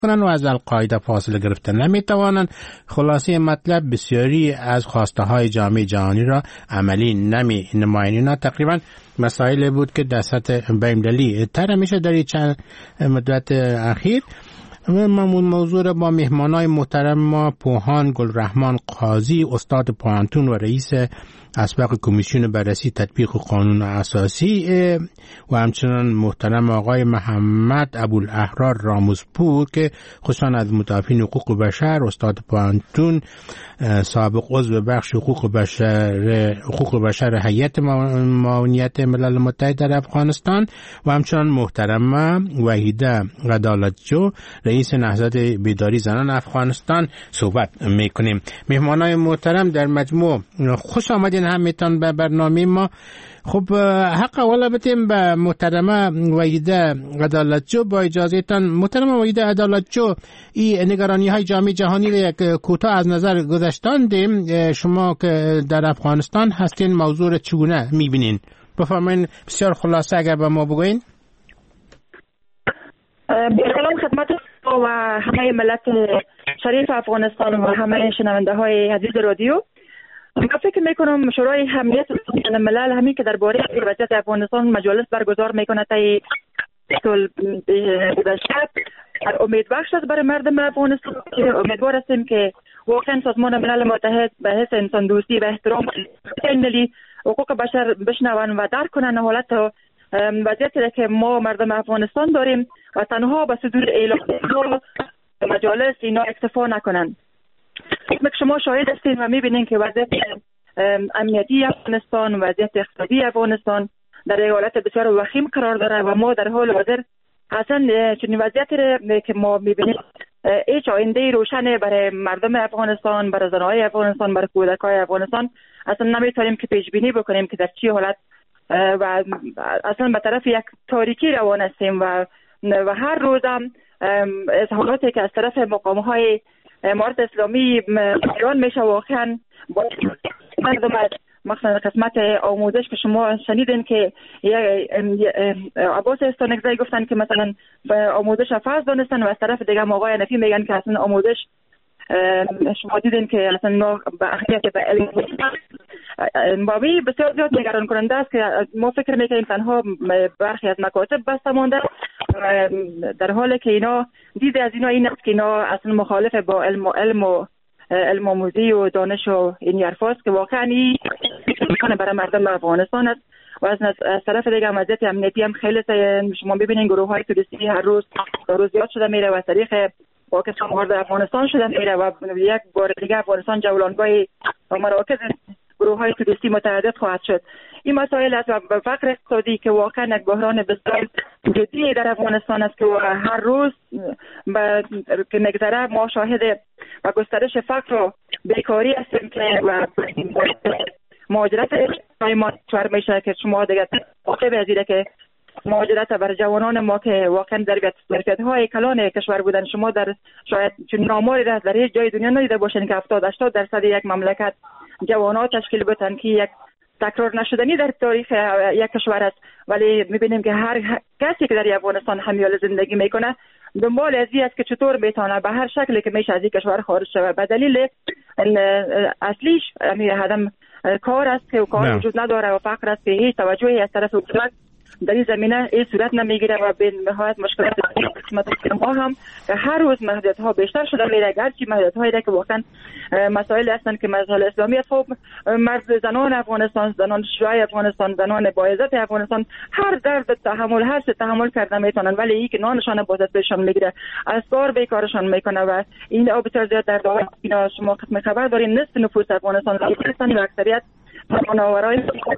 کنند و از القاعده فاصله گرفتن نمیتوانند. خلاصه مطلب بسیاری از خواسته های جامعه جهانی را عملی نمی نمایند. اینا تقریبا مسائل بود که در سطح بین‌المللی طرح میشه در چند مدت اخیر. موضوع را با مهمانای محترم ما پوهان گلرحمان قاضی استاد پوهنتون و رئیس اسبق کمیسیون بررسی تطبیق قانون اساسی و همچنان محترم آقای محمد ابوالاحرار راموزپور که خصوصا از مدافعین حقوق بشر، استاد پوهنتون، سابق عضو بخش حقوق بشر هیئت معاونیت ملل متحد در افغانستان و همچنان محترمه وحیده عدالتجو رئیس نهضت بیداری زنان افغانستان صحبت میکنیم. مهمانای محترم در مجموع خوش آمدین همتان به برنامه ما. خب حق اولا بتیم به محترمه وحیده عدالتجو با اجازهتان. محترمه وحیده عدالتجو، این نگرانی های جامعه جهانی را یک کوتاه از نظر گذاشتاندیم. شما که در افغانستان هستین موضوع را چگونه میبینین؟ بفرمایین بسیار خلاصه اگر به ما بگوین. سلام خدمت و همه ملت شریف افغانستان و همه شنونده های عزیز رادیو. من فکر میکنم شورای امنیت ملل همین که درباره وضعیت افغانستان مجالس برگزار میکنه تا سال گذشته امید بخش است برای مردم افغانستان. امیدوار هستیم که واقعا سازمان ملل متحد به حس انسان دوستی و احترام ملی حقوق بشر بشنون و درک کنن حالت وضعیتی که ما مردم افغانستان داریم و تنها به صدور اعلام مجالس اینا اکتفا نکنن. شما شاهد هستین و میبینین که وضعیت امنیتی افغانستان، وضعیت اقتصادی افغانستان در حالت بسیار وخیم قرار داره و ما در حال حاضر اصلا چنین وضعیتی که ما میبینیم هیچ آینده روشن برای مردم افغانستان، برای زنهای افغانستان، برای کودکای افغانستان اصلا نمیتونیم که پیش بینی بکنیم که در چی حالت و اصلا به طرف یک تاریکی روان هستیم و هر روز هم اظهاراتی که از طرف مقام‌های امارت اسلامی ایران میشه واقعا مردم مثلا قسمت آموزش که شما شنیدین که عباس استانکزی گفتن که مثلا آموزش فرض دانستن و از طرف دیگه آقای نفی میگن که اصلا آموزش شما دیدین که اصلا به اهمیت به علم باوی بسیار زیاد نگران کننده است که ما فکر میکنیم تنها برخی از مکاتب بسته مانده در حالی که اینا دید از اینا این است که اینا اصلا مخالف با علم آموزی و دانش و این حرفاست که واقعا این برای مردم افغانستان است و از طرف دیگه وضعیت امنیتی هم خیلی شما ببینین گروه های توریستی هر روز زیاد شده میره و طریق پاکستان وارد افغانستان شده میره و یک بار دیگه افغانستان جولانگاه و مراکز گروه های توریستی متعدد خواهد شد. این مسائل است و فقر اقتصادی که واقعا یک بحران بسیار جدی در افغانستان است که هر روز که نگذره ما شاهد و گسترش فقر و بیکاری هستیم که و مهاجرت ما چهار میشه که شما دیگه عاقب ازیده که مهاجرت بر جوانان ما که واقعا ظرفیت‌های کلان کشور بودن شما در شاید چون آماری در هیچ جای دنیا ندیده باشین که 70-80% یک مملکت جوانان تشکیل بدن که یک تکرار نشدنی در تاریخ یک کشور است. ولی میبینیم که هر کسی که در افغانستان همیال زندگی میکنه دنبال ازی است که چطور میتونه به هر شکلی که میشه از این کشور خارج شود. به دلیل اصلیش همین کار است که کار وجود نداره و فقر است که هیچ توجهی از طرف حکومت در این زمینه این صورت نمیگیره و به نهایت مشکلات قسمت ما هم که هر روز محدودیت‌ها بیشتر شده میره. گرچه محدودیت‌هایی که واقعا مسائل هستند که مسائل اسلامی خب مرد زنان افغانستان، زنان شیعه افغانستان، زنان با عزت افغانستان هر درد تحمل هر چه تحمل کرده میتونن ولی این که نانشان بازت بهشون میگیره از کار بیکارشان میکنه و این بسیار زیاد در داخل اینا شما خبر دارین نصف نفوس افغانستان و اکثریت مناورای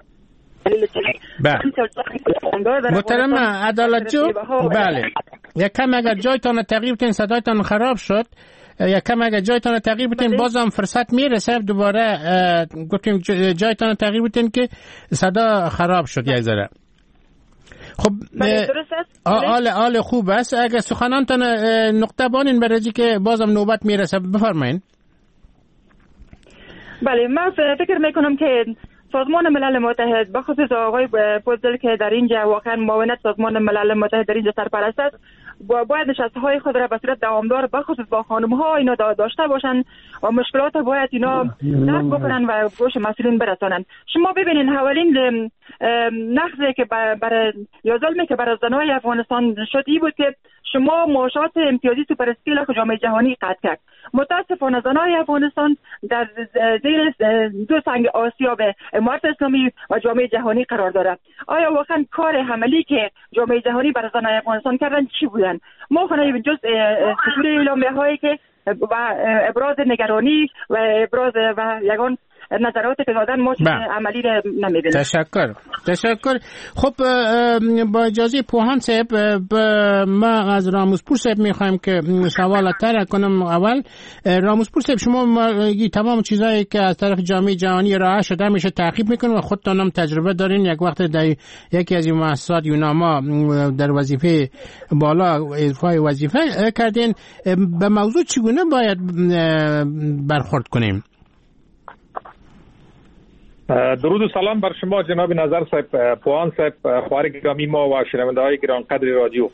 محترم عدالتجو، بله یک کم اگر جایتان تغییر کنین صدایتان خراب شد یک کم اگر جایتان تغییر بدین بازم فرصت میرسه دوباره گفتیم جایتان تغییر بدین که صدا خراب شد یک ذره. خب آل خوب است اگر سخنانتان نقطه بانین برای که بازم نوبت میرسه بفرمایین. بله من فکر میکنم که سازمان ملل متحد بخصوص آقای پوزل که در اینجا واقعا معاونت سازمان ملل متحد در اینجا سرپرست است باید نشست‌های خود را به صورت دوامدار بخصوص با خانم‌ها اینا داشته باشن و مشکلات باید اینا درک بکنن و گوش مسئولین برسانن. شما ببینین حوالین نقضی که برای یا ظلمی که برای زنای افغانستان شد این بود که شما معاشات امتیازی سوپر اسکیل که جامعه جهانی قطع کرد. متاسفانه زنای افغانستان در زیر دو سنگ آسیاب امارت اسلامی و جامعه جهانی قرار داره. آیا واقعا کار عملی که جامعه جهانی برای زنای افغانستان کردن چی بودن؟ ما خونه جز حضور اعلامیه هایی که و ابراز نگرانی و ابراز و یگان نظراتی که دادن ما عملی را نمیبینیم. تشکر. خب با اجازه پوهان صاحب ما از راموزپور صاحب میخوایم که سوال طرح کنم. اول راموزپور صاحب شما تمام چیزایی که از طرف جامعه جهانی ارائه شده میشه تعقیب میکنین و خودتان هم تجربه دارین. یک وقت در یکی از این مؤسسات یوناما در وظیفه بالا اضافه وظیفه کردین. به موضوع چگونه باید برخورد کنیم؟ درود و سلام بر شما جناب نظر صاحب، پوان صاحب، خواهر گرامی ما و شنونده‌های گرانقدر رادیو.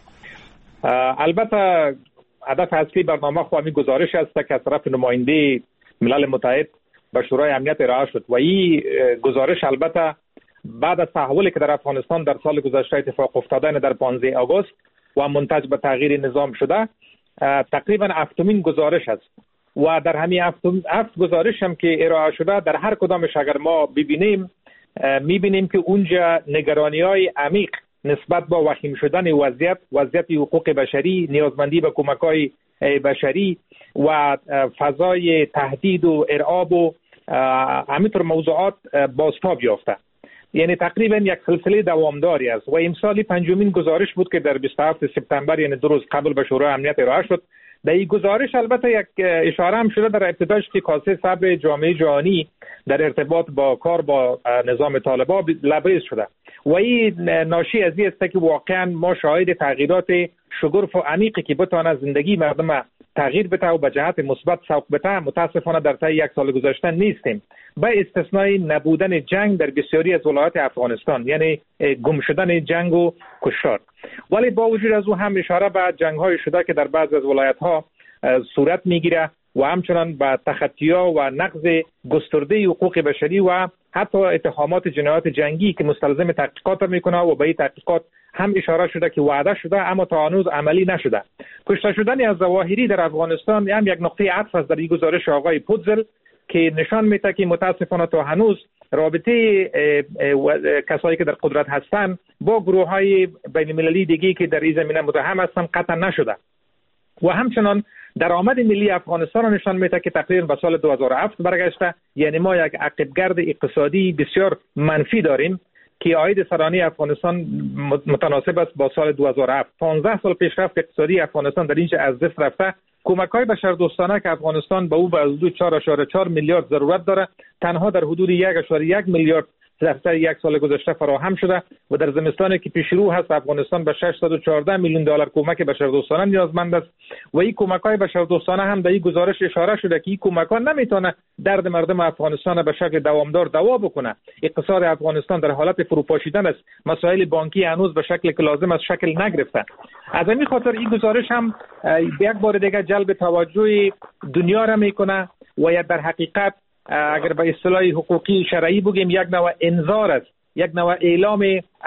البته هدف اصلی برنامه خواهی گزارش است که از طرف نماینده ملل متحد به شورای امنیت ارائه شد و این گزارش البته بعد از تحولی که در افغانستان در سال گذشته اتفاق افتاده در 15 آگوست و منتج به تغییر نظام شده تقریبا هفتمین گزارش است و در همین هفت گزارش هم که ارائه شده در هر کدامش اگر ما ببینیم میبینیم که اونجا نگرانی‌های عمیق نسبت با وخیم شدن وضعیت حقوق بشری، نیازمندی به کمک‌های بشری و فضای تهدید و ارعاب و همینطور موضوعات بازتاب یافته. یعنی تقریبا یک سلسله دوامداری است و امسال پنجمین گزارش بود که در 27 سپتامبر یعنی 2 روز قبل به شورای امنیت ارائه شد. در این گزارش البته یک اشاره هم شده در ابتداش که کاسه صبر جامعه جهانی در ارتباط با کار با نظام طالبان لبریز شده و این ناشی از این است که واقعا ما شاهد تغییرات شگرف و عمیقی که بتونه زندگی مردم تغییر بده و به جهت مثبت سوق بده متاسفانه در طی یک سال گذشته نیستیم، به استثنای نبودن جنگ در بسیاری از ولایات افغانستان، یعنی گم شدن جنگ و کشتار. ولی با وجود از او هم اشاره به جنگ‌های شده که در بعضی از ولایت‌ها صورت می‌گیره و همچنان به تخطی‌ها و نقض گسترده حقوق بشری و حتی اتهامات جنایات جنگی که مستلزم تحقیقات میکنه و به این تحقیقات هم اشاره شده که وعده شده اما تا هنوز عملی نشده. کشته شدن از ظواهری در افغانستان هم یک نقطه عطف است در این گزارش آقای پودزل که نشان میده که متاسفانه تا هنوز رابطه کسایی که در قدرت هستند با گروه‌های بین‌المللی دیگه که در این زمینه متهم هستند قطع نشده و همچنان درآمد ملی افغانستان را نشان میده که تقریبا به سال 2007 برگشته، یعنی ما یک عقبگرد اقتصادی بسیار منفی داریم که عاید سرانه افغانستان متناسب است با سال 2007. 15 سال پیشرفت اقتصادی افغانستان در اینجا از دست رفته. کمک‌های بشردوستانه که افغانستان به او به حدود 4.4 میلیارد ضرورت داره تنها در حدود 1.1 میلیارد در یک سال گذشته فراهم شده و در زمستانی که پیش رو هست افغانستان به 614 میلیون دلار کمک بشردوستانه نیازمند است و این کمک‌های بشردوستانه هم در این گزارش اشاره شده که این کمک‌ها نمیتونه درد مردم افغانستان به شکل دوامدار دوا بکنه. اقتصاد افغانستان در حالت فروپاشیدن است، مسائل بانکی هنوز به شکلی که لازم است شکل نگرفته. از همین خاطر این گزارش هم یک بار دیگه جلب توجه دنیا را میکنه و یا در حقیقت اگر به اصطلاح حقوقی شرعی بگیم یک نوع انذار است، یک نوع اعلام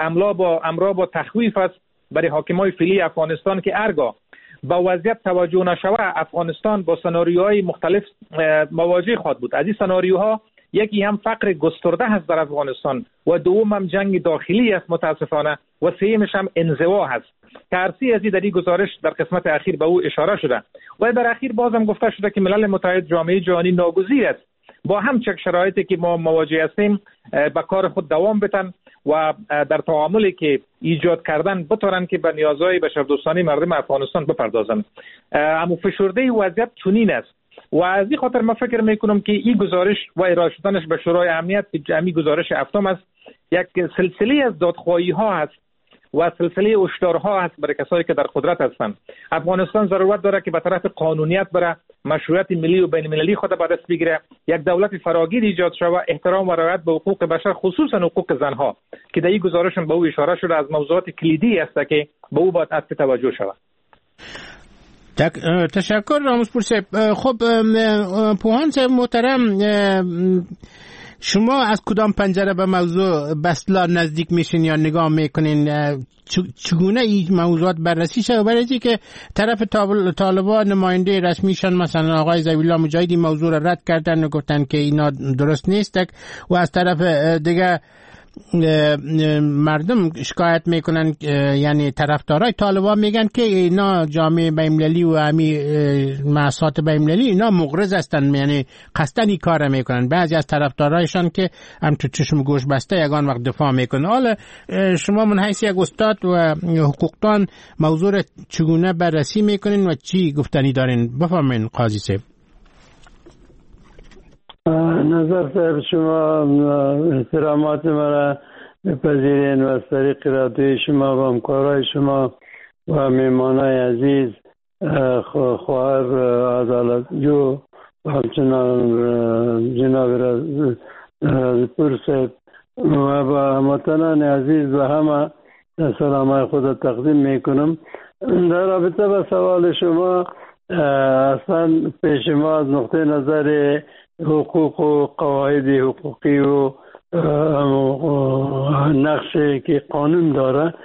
امر با تخویف است برای حاکمای فعلی افغانستان که هرگاه با وضعیت توجه نشود افغانستان با سناریوهای مختلف مواجه خواهد بود. از این سناریوها یکی هم فقر گسترده هست در افغانستان و دوم هم جنگ داخلی است متاسفانه و سومش هم انزوا هست. ترسی از این در این گزارش در قسمت اخیر به او اشاره شده و در اخیر بازم گفته شده که ملل متحد جامعه جهانی ناگزیر است با همچنین شرایطی که ما مواجه هستیم به کار خود دوام بدن و در تعاملی که ایجاد کردن بتونن که به نیازهای بشردوستانه مردم افغانستان بپردازن. اما فشرده وضعیت چنین است و از این خاطر من فکر میکنم که این گزارش و ارائه شدنش به شورای امنیت همین گزارش هفتم است، یک سلسله از دادخواهی ها هست و سلسله هشدارها هست برای کسایی که در قدرت هستند. افغانستان ضرورت داره که به طرف قانونیت بره، مشروعیت ملی و بین المللی خود به دست بگیره، یک دولت فراگیر ایجاد شود، احترام و رعایت به حقوق بشر خصوصا حقوق زنها که در این گزارش به او اشاره شده از موضوعات کلیدی است که به او باید توجه شود. تشکر رامزپور صاحب. خب پوهان صاحب محترم، شما از کدام پنجره به موضوع بسلا نزدیک میشین یا نگاه میکنین؟ چگونه این موضوعات بررسی شد؟ برای اینکه طرف طالبان نماینده رسمیشان مثلا آقای ذبیحالله مجاهدی موضوع را رد کردن و گفتن که اینا درست نیست و از طرف دیگه مردم شکایت میکنن، یعنی طرفدارای طالبان میگن که اینا جامعه بین‌المللی و همی مؤسسات بین‌المللی اینا مغرض هستن، یعنی قصدن این کار میکنن. بعضی از طرفدارایشان که هم تو چشم گوش بسته یگان وقت دفاع میکنن. حالا شما من حیث یک استاد و حقوقدان موضوع را چگونه بررسی میکنین و چی گفتنی دارین؟ بفرمایید قاضی صاحب. نظر صاحب، شما احترامات مرا بپذیرین و از طریق رادیوی شما و همکارای شما و میمانای عزیز، خواهر عدالت جو و همچنان جناب رازپور صاحب و با هموطنان عزیز و همه سلامای خود تقدیم میکنم. در رابطه با سوال شما، اصلا پیش ما از نقطه نظر حقوق و قواعد حقوقی و نقشی که قانون داره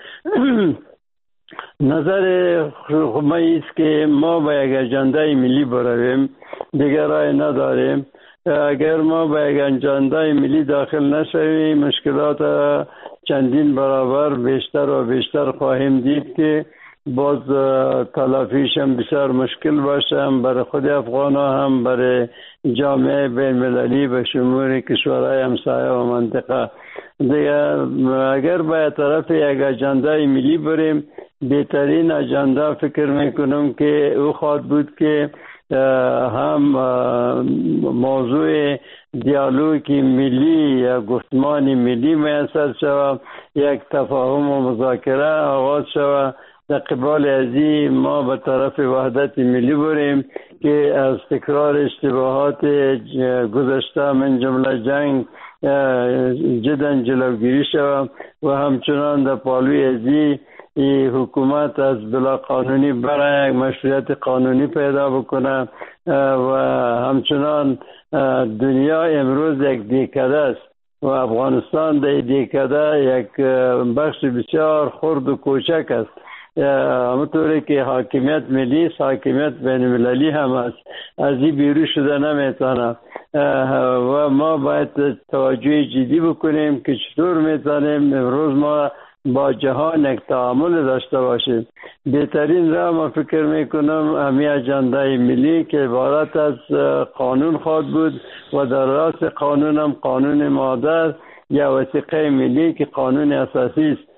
نظر ما است که ما با یک اجنده ملی برویم، دیگر راه نداریم. اگر ما با یک اجنده ملی داخل نشویم مشکلات چندین برابر بیشتر و بیشتر خواهیم دید که باز تلافیش هم بسیار مشکل باشه، هم برای خود افغان ها هم برای جامعه بین المللی به شمول کشورهای همسایه و منطقه. دیگر اگر باید طرف یک اجنده ملی بریم، بهترین اجنده فکر میکنم که او خواهد بود که هم موضوع دیالوگ ملی یا گفتمان ملی میسر شود، یک تفاهم و مذاکره آغاز شود. در قبال ازی ما به طرف وحدت ملی بریم که از تکرار اشتباهات گذشته من جمله جنگ جدا جلوگیری شود و همچنان در پالوی ازی حکومت از بلا قانونی برای مشروعیت قانونی پیدا بکنه و همچنان دنیا امروز یک دیکده است و افغانستان در دیکده یک بخش بسیار خرد و کوچک است. همونطوری که حاکمیت ملی است، حاکمیت بین المللی هم است، از این بیرون شده نمیتونه و ما باید توجه جدی بکنیم که چطور میتونیم امروز ما با جهان یک تعامل داشته باشیم. بهترین راه ما فکر میکنم همین اجنده ملی که عبارت از قانون خواهد بود و در راست قانون هم قانون مادر یا وثیقه ملی که قانون اساسی است.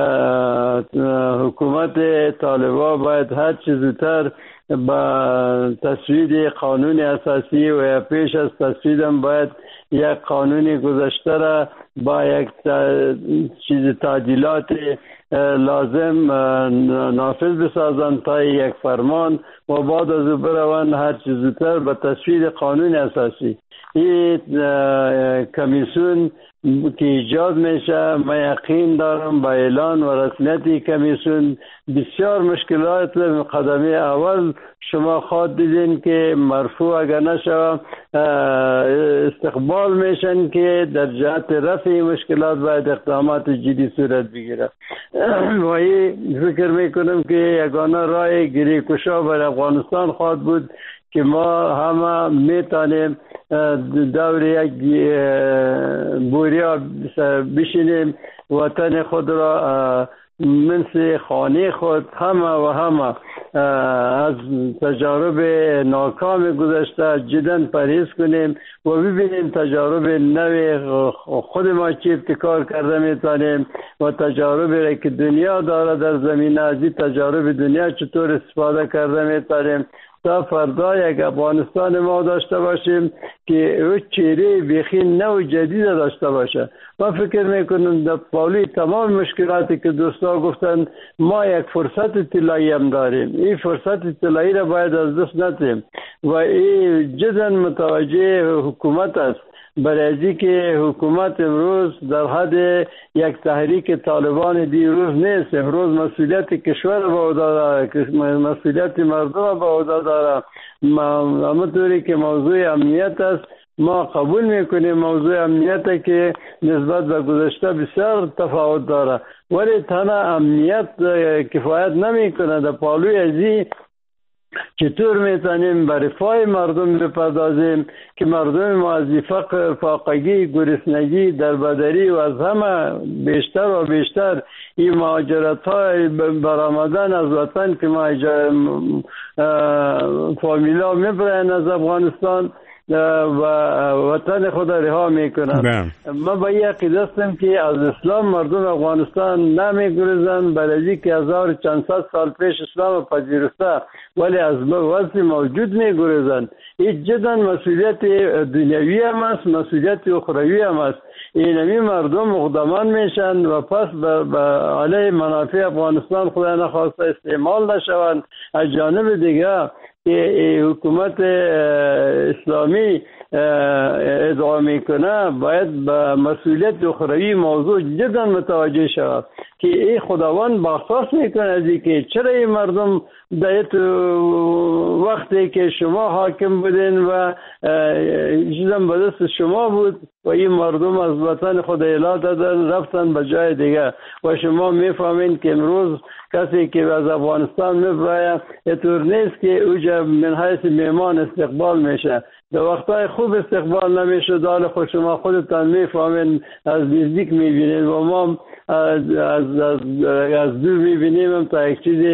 حکومت طالبان باید هر چه زودتر با تصویب قانون اساسی و پیش از تصویب هم باید یک قانون گذشته را با یک چیز تعدیلات لازم نافذ بسازند تا یک فرمان و بعد از او بروند هر چه زودتر به تصویب قانون اساسی. این کمیسیون که ایجاد میشه، ما یقین دارم با اعلان و رسمیت کمیسیون بسیار مشکلات مقدمه اول شما خواهد دیدین که مرفوع اگر نشود استقبال میشن که در جهت رفع مشکلات باید اقدامات جدی صورت بگیره و این فکر میکنم که یگانه راه گریه‌کشا بر افغانستان خواهد بود که ما همه میتونیم دور یک بوریا بشینیم وطن خود را مثل خانه خود همه از تجارب ناکام گذشته جدا پرهیز کنیم و ببینیم تجارب نو خود ما چی ابتکار کرده میتونیم و تجاربی که دنیا داره در زمینه از این تجارب دنیا چطور استفاده کرده میتونیم تا فردا یک افغانستان ما داشته باشیم که او چهره بیخی نو جدید داشته باشه. ما فکر میکنم در پاولی تمام مشکلاتی که دوستا گفتن ما یک فرصت طلایی هم داریم. این فرصت طلایی را باید از دست ندیم و این جدا متوجه حکومت است برای که حکومت امروز در حد یک تحریک طالبان دیروز نیست. امروز مسئولیت کشور به عهده داره، مسئولیت مردم به عهده داره. همونطوری که موضوع امنیت است، ما قبول میکنیم موضوع امنیت که نسبت به گذشته بسیار تفاوت داره، ولی تنها امنیت کفایت نمیکنه. در پالوی ازی چطور میتونیم به رفاه مردم بپردازیم که مردم ما از فقر، فاقگی، گرسنگی، دربدری و از همه بیشتر و بیشتر این مهاجرت های برآمدن از وطن که ما فامیلا میبرن از افغانستان و وطن خود رها میکنن. ما به این عقیده هستم که از اسلام مردم افغانستان نمیگریزند، برای که 1400 سال پیش اسلام پذیرفته، ولی از وضع موجود میگریزند. این جدا مسئولیت دنیوی هم است، مسئولیت اخروی هم است. اینمی مردم مقدمان میشن و پس به علیه منافع افغانستان خدا نخواسته استعمال نشوند. از جانب دیگه که حکومت اسلامی ادعا میکنه باید به مسئولیت اخروی موضوع جدا متوجه شود که این خداوند بخصاص میکنه از اینکه چرا این مردم در وقتی که شما حاکم بودین و چیزم به دست شما بود و این مردم از وطن خود اعلا دادن رفتن به جای دیگه و شما میفهمین که امروز کسی که از افغانستان میبره اینطور نیست که اوجا من حیث میمان استقبال میشه. در وقتای خوب استقبال نمیشه، دال خود شما خودتان میفهمین، از نزدیک میبینین و ما از دور میبینیم تا یک چیزی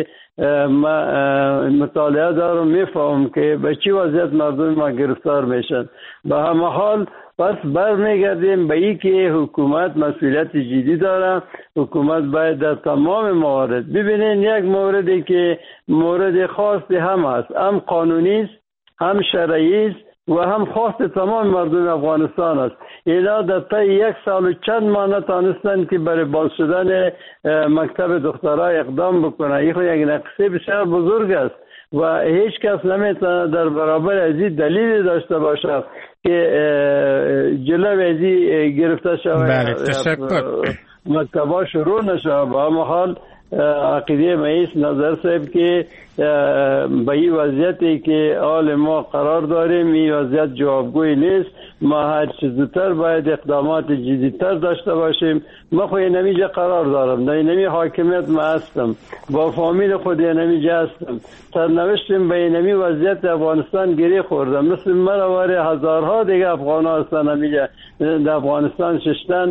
مطالعه دارم میفهم که به چی وضعیت مردم ما گرفتار میشن. به همه حال پس برمیگردیم به این که حکومت مسئولیت جدی داره. حکومت باید در تمام موارد ببینین، یک موردی که مورد خاصی هم است، هم قانونی است، هم شرعی است و هم خواست تمام مردم افغانستان است. اینا در طی 1 سال و چند ماه نتانستند که برای باز شدن مکتب دخترای اقدام بکنه. این یک نقصه بسیار بزرگ است و هیچ کس نمیتونه در برابر از این دلیلی داشته باشه که جلو از این گرفته شود، مکتبا شروع نشود. با همه حال عقیده مایست نظر صاحب که به این وضعیتی که حال ما قرار داریم این وضعیت جوابگوی نیست. ما هر چیز زودتر باید اقدامات جدیدتر داشته باشیم. ما خود نمیجا قرار دارم، در نمی حاکمیت ما هستم، با فامیل خود نمیجا هستم، سرنوشتیم به نمی وضعیت افغانستان گری خوردم. مثل من واره هزارها دیگه افغان هستن نمیجا در افغانستان ششتن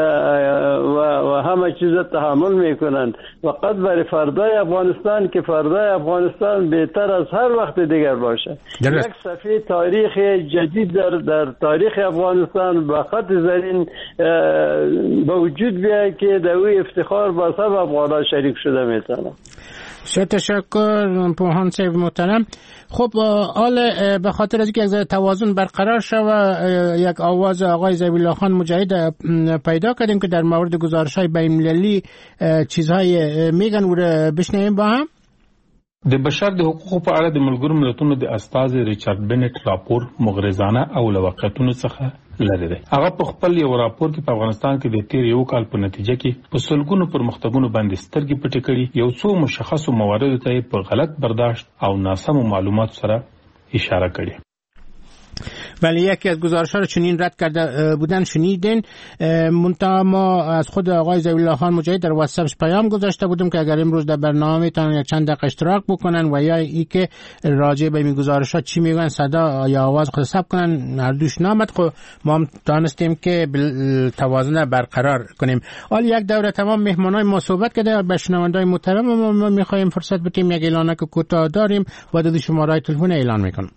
و همه چیز تحمل میکنند. فقط برای فردای افغانستان که فردای افغانستان بهتر از هر وقت دیگر باشه. یک صفحه تاریخ جدید در تاریخ افغانستان با خط زرین به وجود بیاید که در او افتخار با سب افغانان شریک شده میتونه. تشکر پوهان صاحب محترم. خب حال به خاطر از اینکه توازن برقرار شود یک آواز آقای ضبیح الله خان مجاهد پیدا کردیم که در مورد گزارش‌های بین‌المللی چیزهای میگن و بشنویم با هم. د بشر د حقوقو په اړه د ملګرو ملتونو د استازي ریچارډ بنټ راپور مغرضانه او له واقعیتونو څخه لري دی. هغه په خپل یو راپور کې په افغانستان کې د تیر یو کال په نتیجه کې په سلګونو پرمختګونو باندې سترګې پټې کړي، یو څو مشخصو مواردو ته په غلط برداشت او ناسمو معلومات سره اشاره کړي. ولی یکی از گزارش‌ها رو چنین رد کرده بودن شنیدین. منتها ما از خود آقای ضبیح الله خان مجاهد در واتساپش پیام گذاشته بودیم که اگر امروز در برنامه تان یک چند دقیقه اشتراک بکنن و یا ای که راجع به این گزارش‌ها چی میگن صدا یا آواز خود ثبت کنن، هر دوش نامد. خب ما هم دانستیم که توازن برقرار کنیم. حال یک دوره تمام مهمانای ما صحبت کرده، به شنوندگان محترم ما می‌خوایم فرصت بدیم یک اعلانه که کوتاه داریم و دو شماره تلفن اعلان می‌کنم.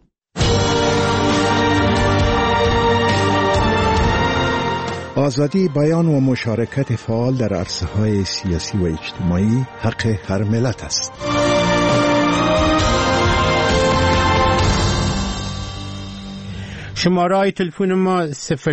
آزادی بیان و مشارکت فعال در عرصه‌های سیاسی و اجتماعی حق هر ملت است. شماره تلفن ما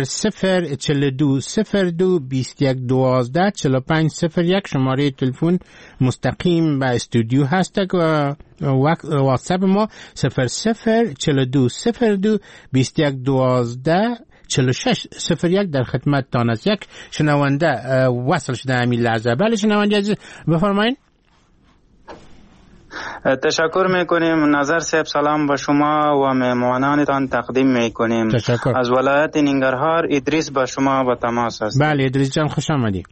00420221124501 شماره تلفن مستقیم به استودیو هست و واتساپ ما 0042022112 4601 در خدمت تان است. یک شنونده وصل شده همین لحظه. بله شنونده عزیز بفرمایید. تشکر میکنیم نظر صاحب، سلام به شما و مهمانانتان تقدیم میکنیم. تشکر. از ولایت ننگرهار ادریس به شما به تماس است. بله ادریس جان خوش آمدید.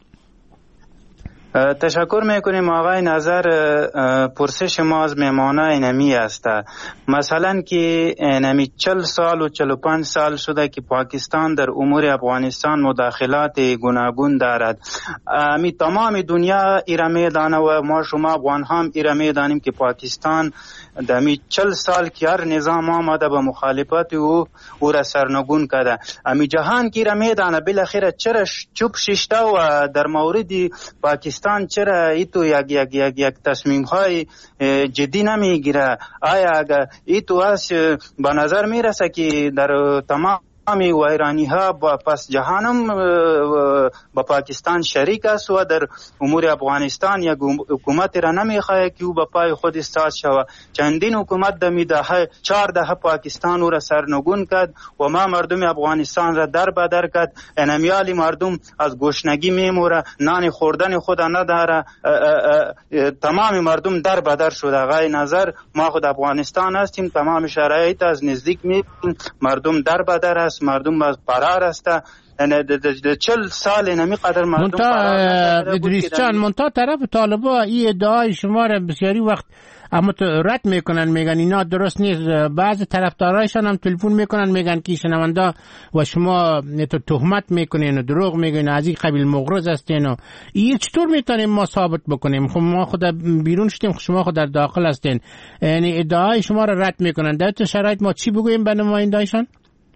تشکر میکنیم آقای نظر. پرسش ما از مهمانای نمی است. مثلا که نمی 40 سال و 45 سال شده که پاکستان در امور افغانستان مداخلات گوناگون دارد. می تمام دنیا ایره میدانه و ما شما افغان هم ایره میدانیم که پاکستان دمی 40 سال که هر نظام آمده به مخالفت او را سرنگون کرده. امی جهان که ایره میدانه بالاخره چرا چوب ششته و در مورد پاکستان چرا ایتو یک تصمیم های جدی نمیگیره؟ آیا اگر ایتو هست به نظر میرسه که در تمام ویرانی ها پس جهانم با پاکستان شریک است و در امور افغانستان یک حکومت را نمیخواه که او به پای خود استاد شود. چندین حکومت دمی دهه 4 دهه پاکستان او را سرنگون کرد و ما مردم افغانستان را در بدر کرد. انمیال مردم از گشنگی میموره، نان خوردن خود نداره، تمام مردم در بدر شده. آقای نظر ما خود افغانستان هستیم، تمام شرایط از نزدیک میبینیم، مردم در بدر است، مردم از فرار است. 40 سال نمی قدر مردم فرار. ادریس جان منتها طرف طالبا این ادعای شما را بسیاری وقت اما رد میکنن، میگن اینا درست نیست. بعض طرفدارایشان هم تلفن میکنن میگن که شنونده و شما تهمت میکنین و دروغ میگین، از این قبیل مغرض هستین. و این چطور میتونیم ما ثابت بکنیم؟ خب ما خود بیرون شدیم، شما خود در داخل هستین، یعنی ادعای شما را رد میکنن. در تو شرایط ما چی بگوییم به نماینده‌شان؟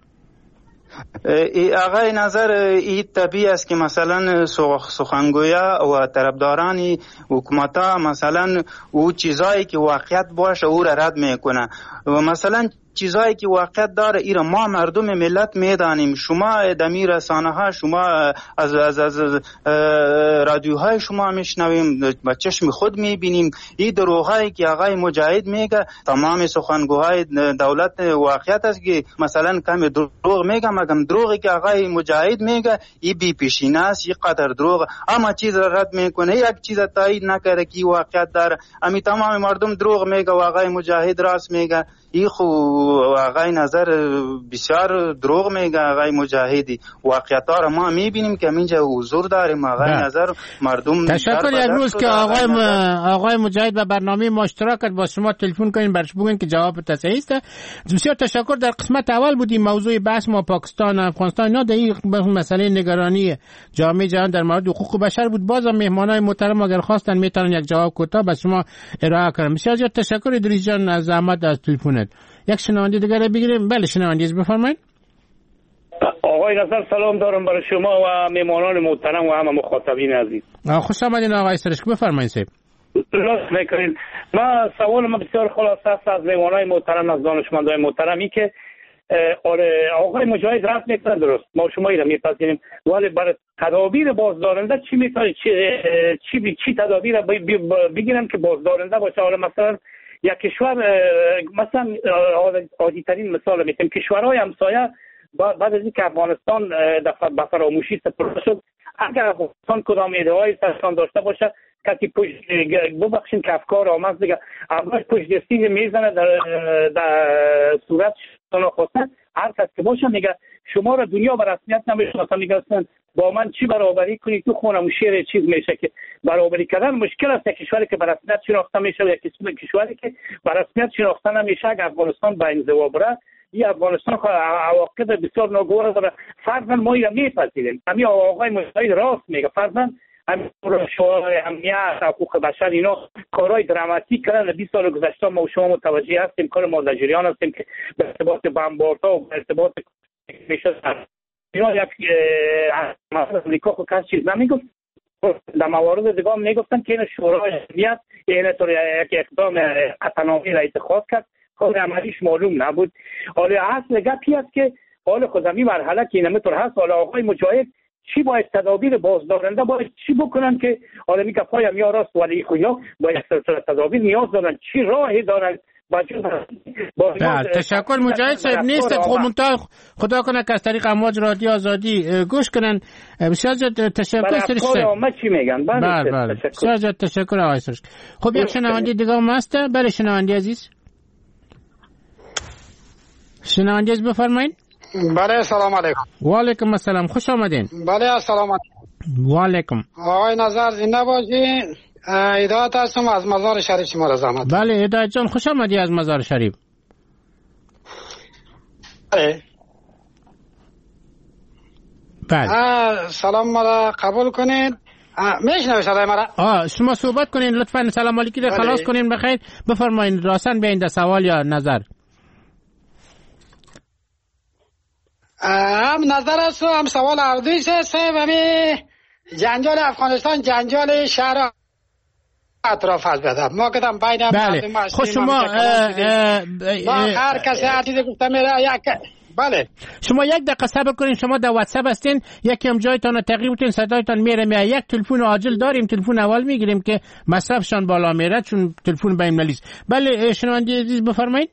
آقای نظر این طبیعی است که مثلا سخنگویا و طرفداران حکومت ها مثلا او چیزایی که واقعیت باشه او را رد میکنه و مثلا چیزایی که واقعیت داره ایرا ما مردم ملت میدانیم. شما دمی رسانه ها، شما از رادیوهای شما میشنویم، با چشم خود میبینیم این دروغایی که آقای مجاهد میگه. تمام سخنگوهای دولت واقعیت است که مثلا کم دروغ میگه، مگم دروغی که آقای مجاهد میگه این بی پیشینه است، این قدر دروغ. اما چیز را رد میکنه، یک چیز تایید نکرده که واقعیت داره. امی تمام مردم دروغ میگه و آقای مجاهد راست میگه. این خو آقای نظر بسیار دروغ میگه. آقای مجاهدی واقعیت ها را ما میبینیم که اینجا حضور داریم. آقای نظر مردم تشکر. یک روز که آقای مجاهد به برنامه ما اشتراک کرد با شما تلفن کنین برش بگین که جواب تصحیح است. بسیار تشکر. در قسمت اول بودیم موضوع بحث ما پاکستان و افغانستان، اینا در این مسئله نگرانی جامعه جهان در مورد حقوق بشر بود. بازم مهمانای محترم اگر خواستن میتونن یک جواب کوتاه به شما ارائه کنن. بسیار تشکر ادریس جان از زحمت از تلفنت. یک شنونده دیگر بگیریم. بله شنونده بفرمایید. آقای نظر سلام دارم برای شما و مهمانان محترم و همه مخاطبین عزیز. خوش آمدین آقای سرشک، بفرمایید صاحب. لطف میکنین. سوال بسیار خلاصه است از مهمانای محترم، از دانشمندای محترمی که آقای مجاهد رد میکنه، درست ما شما ایرا میپذیریم، ولی برای تدابیر بازدارنده چی میتونه چی تدابیر بگیرن که بازدارنده باشه؟ حالا مثلا یک کشور، مثلا عادی ترین مثال میتونیم کشورهای همسایه بعد از اینکه افغانستان به فراموشی سپرده شد، اگر افغانستان کدام ایده‌های سرشان داشته باشه، کسی پشت ببخشید که افکار آمد دیگه اول پشت دستی میزنه در صورت شناخته. هر کس که باشه میگه شما را دنیا به رسمیت نمیشناسه، میگه با من چی برابری کنی؟ تو خونم شیر چیز میشه که برابری کردن مشکل است. یک کشوری که به رسمیت شناخته میشه و یک کشوری که به رسمیت شناخته نمیشه، اگر افغانستان به انزوا بره، این افغانستان عواقب بسیار ناگوار داره. فرضاً ما اینو میپذیریم، همین آقای مجاهد راست میگه، فرضاً همین شورای امنیت حقوق بشر اینا کارهای دراماتیک کردن. 20 سال گذشته ما و شما متوجه هستیم، کار مازجریان هستیم که به ارتباط بمبارها و به ارتباط میشه اینا یک امریکا خود کس چیز نمیگفت. در موارد دیگه هم میگفتن که این شورای امنیت این طور یک اقدام قطعنامه را اتخاذ کرد، کار عملیش معلوم نبود. حالا اصل گپی است که حالا خودمی مرحله که این طور هست، حالا آقای مجاهد چی باید تدابیر بازدارنده باید چی بکنن که حالا میگه پایم یا راست، ولی خویا باید سلسله تدابیر نیاز دارن، چی راهی دارن بله تشکر مجاهد صاحب نیست خب منتها خدا کنه که از طریق امواج رادیو آزادی گوش کنن. بسیار زیاد تشکر سرش ما چی میگن؟ بله بسیار زیاد تشکر آقای سرش. خب یک شنونده دیگه هم هست. بله شنونده عزیز، شنونده عزیز بفرمایید. بله سلام علیکم. و علیکم السلام، خوش آمدین. بله سلام علیکم. و علیکم. آقای نظر زنده باشین. هدایت هستم از مزار شریف شما را زحمت. بله هدایت جان خوش آمدی از مزار شریف. بله سلام مرا قبول کنید. میشنوید صدای مرا؟ شما صحبت کنین لطفا. سلام علیکی رو خلاص کنین بخیر. بفرمایید راستن بیاین در سوال یا نظر. هم نظر است و هم سوال اردویش است. همین جنجال افغانستان جنجال شهر اطراف هست بدم ما کدام بین بله. خب شما هر کسی عدید گفته میره یک بله شما یک دقیقه صبر کنین. شما در واتساپ هستین، یکی هم جایتان رو تغییر بتین، صدایتان میره. یک تلفن عاجل داریم، تلفن اول میگیریم که مصرفشان بالا میره چون تلفن بین المللی است. بله شنونده عزیز بفرمایید.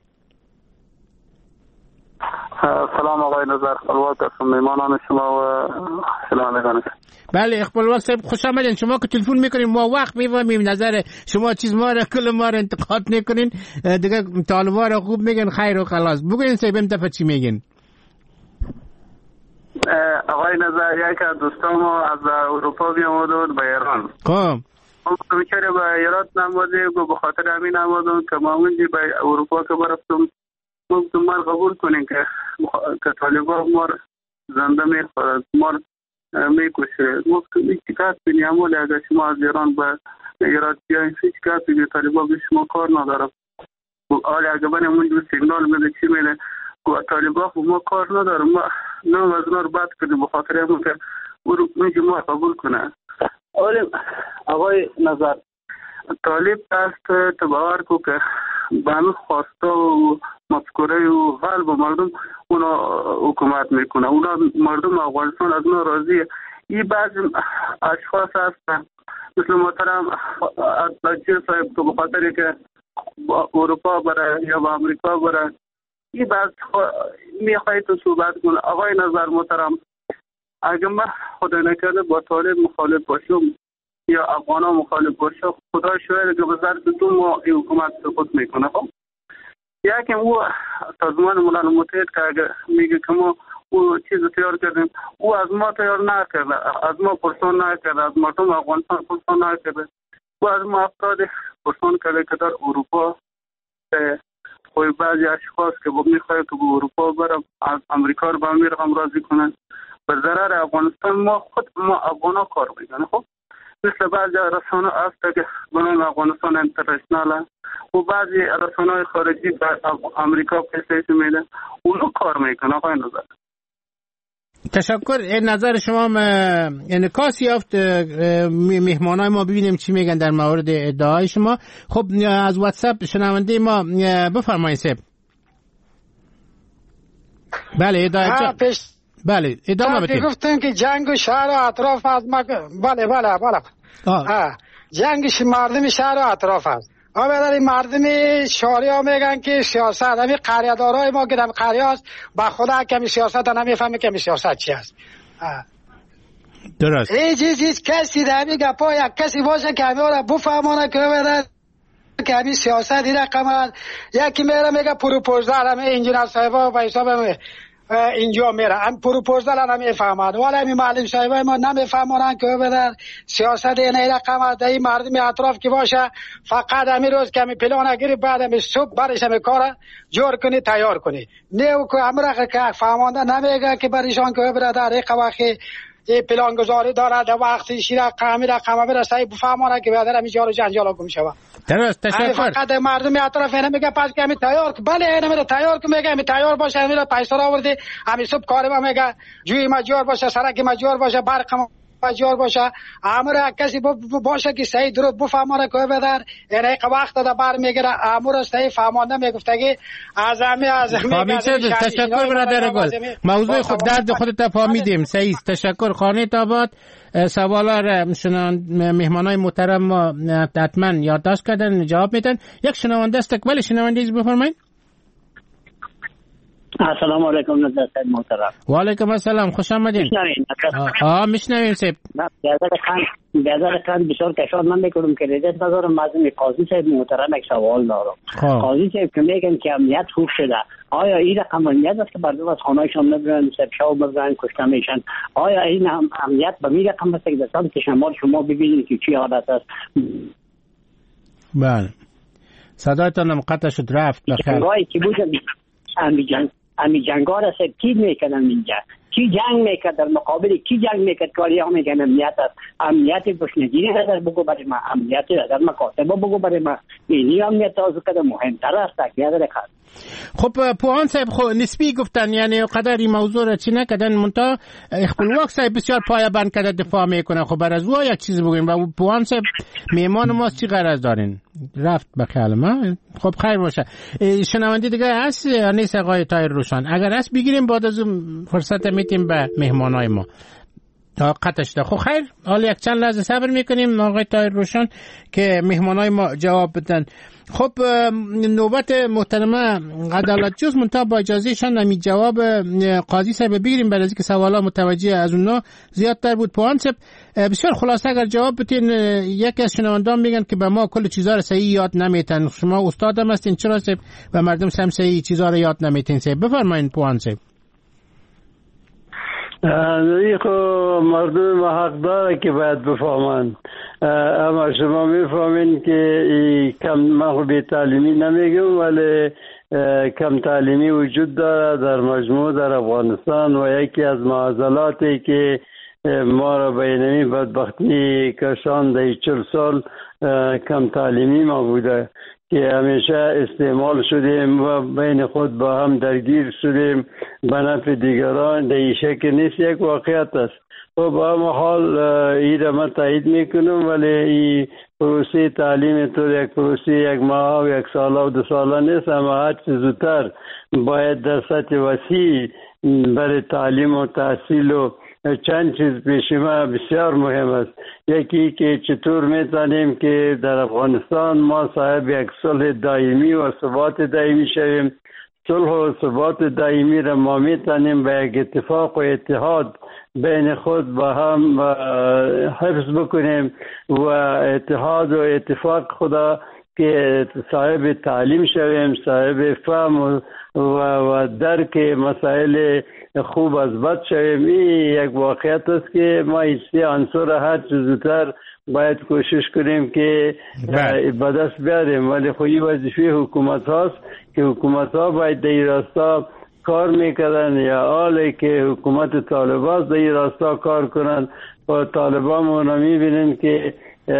سلام آقای نظر، خلوات هستم، میمانان شما و شنوندگان. بله اقبال صاحب خوش آمدین. شما که تلفن میکنین ما وقت میفهمیم نظر شما چیز ما را کل ما را انتقاد میکنین دیگه، طالبا را خوب میگن خیر و خلاص. بگوین صاحب این دفعه چی میگین؟ آقای نظر یک از دوستان ما از اروپا بیامد به ایران. خب بیچاره به ایران نموده و به خاطر همین نمودم که ما اونجا به اروپا که برفتم گفتم ما قبول کنیم که طالبان ما زنده میخورد، ما میکشه. گفتم این چیکار کنیم؟ ولی اگر شما از ایران به ایران بیایید چیکار کنیم؟ طالبان به شما کار نداره. حالا اگر بنیم اونجا سیگنال میده چی میده طالبان خب ما کار نداره. ما نام از نار بد کردیم به خاطر همون که اونجا ما قبول کنه. آقای نظر طالب است تباور کو که به همین خواسته و مفکوره و قلب مردم اونا حکومت میکنه. اونا مردم افغانستان از اونا راضیه. این بعضی اشخاص هستن مثل محترم اطلاجی صاحب که به خاطر که اروپا بره یا به امریکا بره این بعض میخوایی تو صحبت کنه. آقای نظر محترم اگر من خدا نکرده با طالب مخالف باشم یا افغانا مخالف باشه خدا شاید که به ظرف 2 ماه این حکومت سقوط میکنه. خب یکم او سازمان ملل متحد که اگر میگه که ما او چیز تیار کردیم او از ما تیار نکرده، از ما پرسان نکرده، از مردم افغانستان پرسان نکرده. او از ما افراد پرسان کرده که در اروپا خوی بعضی اشخاص که میخواه که به اروپا برم از امریکا رو به امیر هم راضی کنن به ضرر افغانستان. ما افغانا کار میکنه. خب مثل بعضی رسانه هست که بنام افغانستان انترنشنال و بعضی رسانه خارجی به امریکا پیسه میده اونو کار میکنه. آقای نظر تشکر. این نظر شما انعکاس یافت. مهمانای ما ببینیم چی میگن در مورد ادعای شما. خب از واتساپ شنونده ما بفرمایید صاحب. بله هدایت جان. بله ادامه بدید. گفتن که جنگ و شهر و اطراف از بله جنگ مردم شهر و اطراف است. اما مردم شهری ها میگن که سیاست همین قریه‌دارای ما که در قریه است با خدا کمی سیاست نمیفهمه کمی سیاست چی است. درست. هیچ کسی در همین گپا یک کسی باشه که همین را بفهمانه که ببینن که همین سیاست این رقم است. یکی میگه پروپوزال همین انجینر صاحبا به حساب اینجا میره هم پروپوزال هم نمیفهمند ولی همین معلم صاحبای ما نمیفهمند که ببینن سیاست این رقم است. این مردم اطراف که باشه فقط همین روز که همین پلان گیری بعد همین صبح برش همین کار جور کنی تیار کنی نه که امره که فهمانده نمیگه که برایشان که ببینن در یک وقتی این پلان گذاری داره در وقتی شیره قامی رقم برسه بفهمانه که بعد همین جارو جنجال گم شود. درست. تشکر. فقط مردم اطراف اینه میگه پس که همین تیار بله اینه میره تیار که میگه همین تیار باشه همین پیسه را آورده همین صبح کار ما میگه جوی مجور باشه سرک مجور باشه برق جار باشه امر کسی باشه که صحیح درست بفهمونه که بدر یعنی وقت دا بر میگیره امر صحیح فهمانده میگفتگی اعظمی تشکر برادر گل موضوع خود درد خودت فهمیدیم صحیح تشکر خانه آباد سوالا را مهمانای محترم ما حتما یادداشت کردن جواب میدن یک شنونده استقبال شنونده بفرمایید السلام علیکم نظر سید محترم و علیکم السلام خوش آمدین میشنویم سید بیادر خان بسیار کشار من میکنم که ریدت ندارم از قاضی صاحب محترم یک سوال دارم قاضی صاحب که میگن که امنیت خوب شده آیا این رقم امنیت است که مردم از خانهایشان نبرن سرشاو ببرن کشته میشن آیا این امنیت به می رقم است که در سال شمال شما ببینید که چی حالت است بله صدایتان قطع شد رفت بخیر جنگایی که بود امی جنگا را سب کی میکنن اینجا کی جنگ میکرد در مقابل کی جنگ میکرد کاری ها میگن امنیت است امنیت گشنگیری را بگو برای ما امنیت در مکاتبه بگو برای ما اینی امنیت از کده مهمتر است که یاد رکھا خب پوهان صاحب نسبی گفتن یعنی قدر این موضوع را چی نکردن منتها اخبالواک صاحب بسیار پایه بند کرده دفاع میکنه خب برای از او یک چیز بگویم و پوهان صاحب میمان ما چی غرض دارین رفت به خیال ما خب خیر باشه شنونده دیگه هست نیست آقای طاهر روشن اگر هست بگیریم بعد از فرصت میتیم به مهمانای ما قطعش ده خب خیر حالا یک چند لحظه صبر میکنیم آقای طاهر روشن که مهمانای ما جواب بدن خب نوبت محترمه عدالت جز منتها با اجازه شان نمی جواب قاضی صاحب بگیریم برای اینکه سوالا متوجه از اونها زیادتر بود پوان صاحب بسیار خلاصه اگر جواب بتین یکی از شنوندان میگن که به ما کل چیزا رو صحیح یاد نمیتن شما استادم هستین چرا صاحب و مردم هم صحیح چیزا رو یاد نمیتین صاحب بفرمایید پوان صاحب مردم ما حق داره که باید بفهمن اما شما میفهمین که کم من بی تعلیمی نمیگم ولی کم تعلیمی وجود داره در مجموع در افغانستان و یکی از معضلاتی که ما را به اینمی بدبختی کشان در 40 سال کم تعلیمی ما بوده که همیشه استعمال شدیم و بین خود با هم درگیر شدیم به نفع دیگران در این شکل نیست یک واقعیت است و با هم حال این را من تایید میکنم ولی این پروسه تعلیم طور یک پروسه یک ماه و یک ساله و 2 ساله نیست اما هر چیز زودتر باید در سطح وسیع برای تعلیم و تحصیل و چند چیز پیش ما بسیار مهم است یکی که چطور میتونیم که در افغانستان ما صاحب یک صلح دائمی و ثبات دائمی شویم صلح و ثبات دائمی را ما میتونیم به یک اتفاق و اتحاد بین خود با هم حفظ بکنیم و اتحاد و اتفاق خدا که صاحب تعلیم شویم صاحب فهم و درک مسائل خوب از بد شویم این یک واقعیت است که ما ایستی عنصر هر چیز زودتر باید کوشش کنیم که به دست بیاریم ولی خودی وظیفه حکومت هاست که حکومت ها باید در این راستا کار میکردن یا حالی که حکومت طالبان در این راستا کار کنند و طالبان ما میبینیم که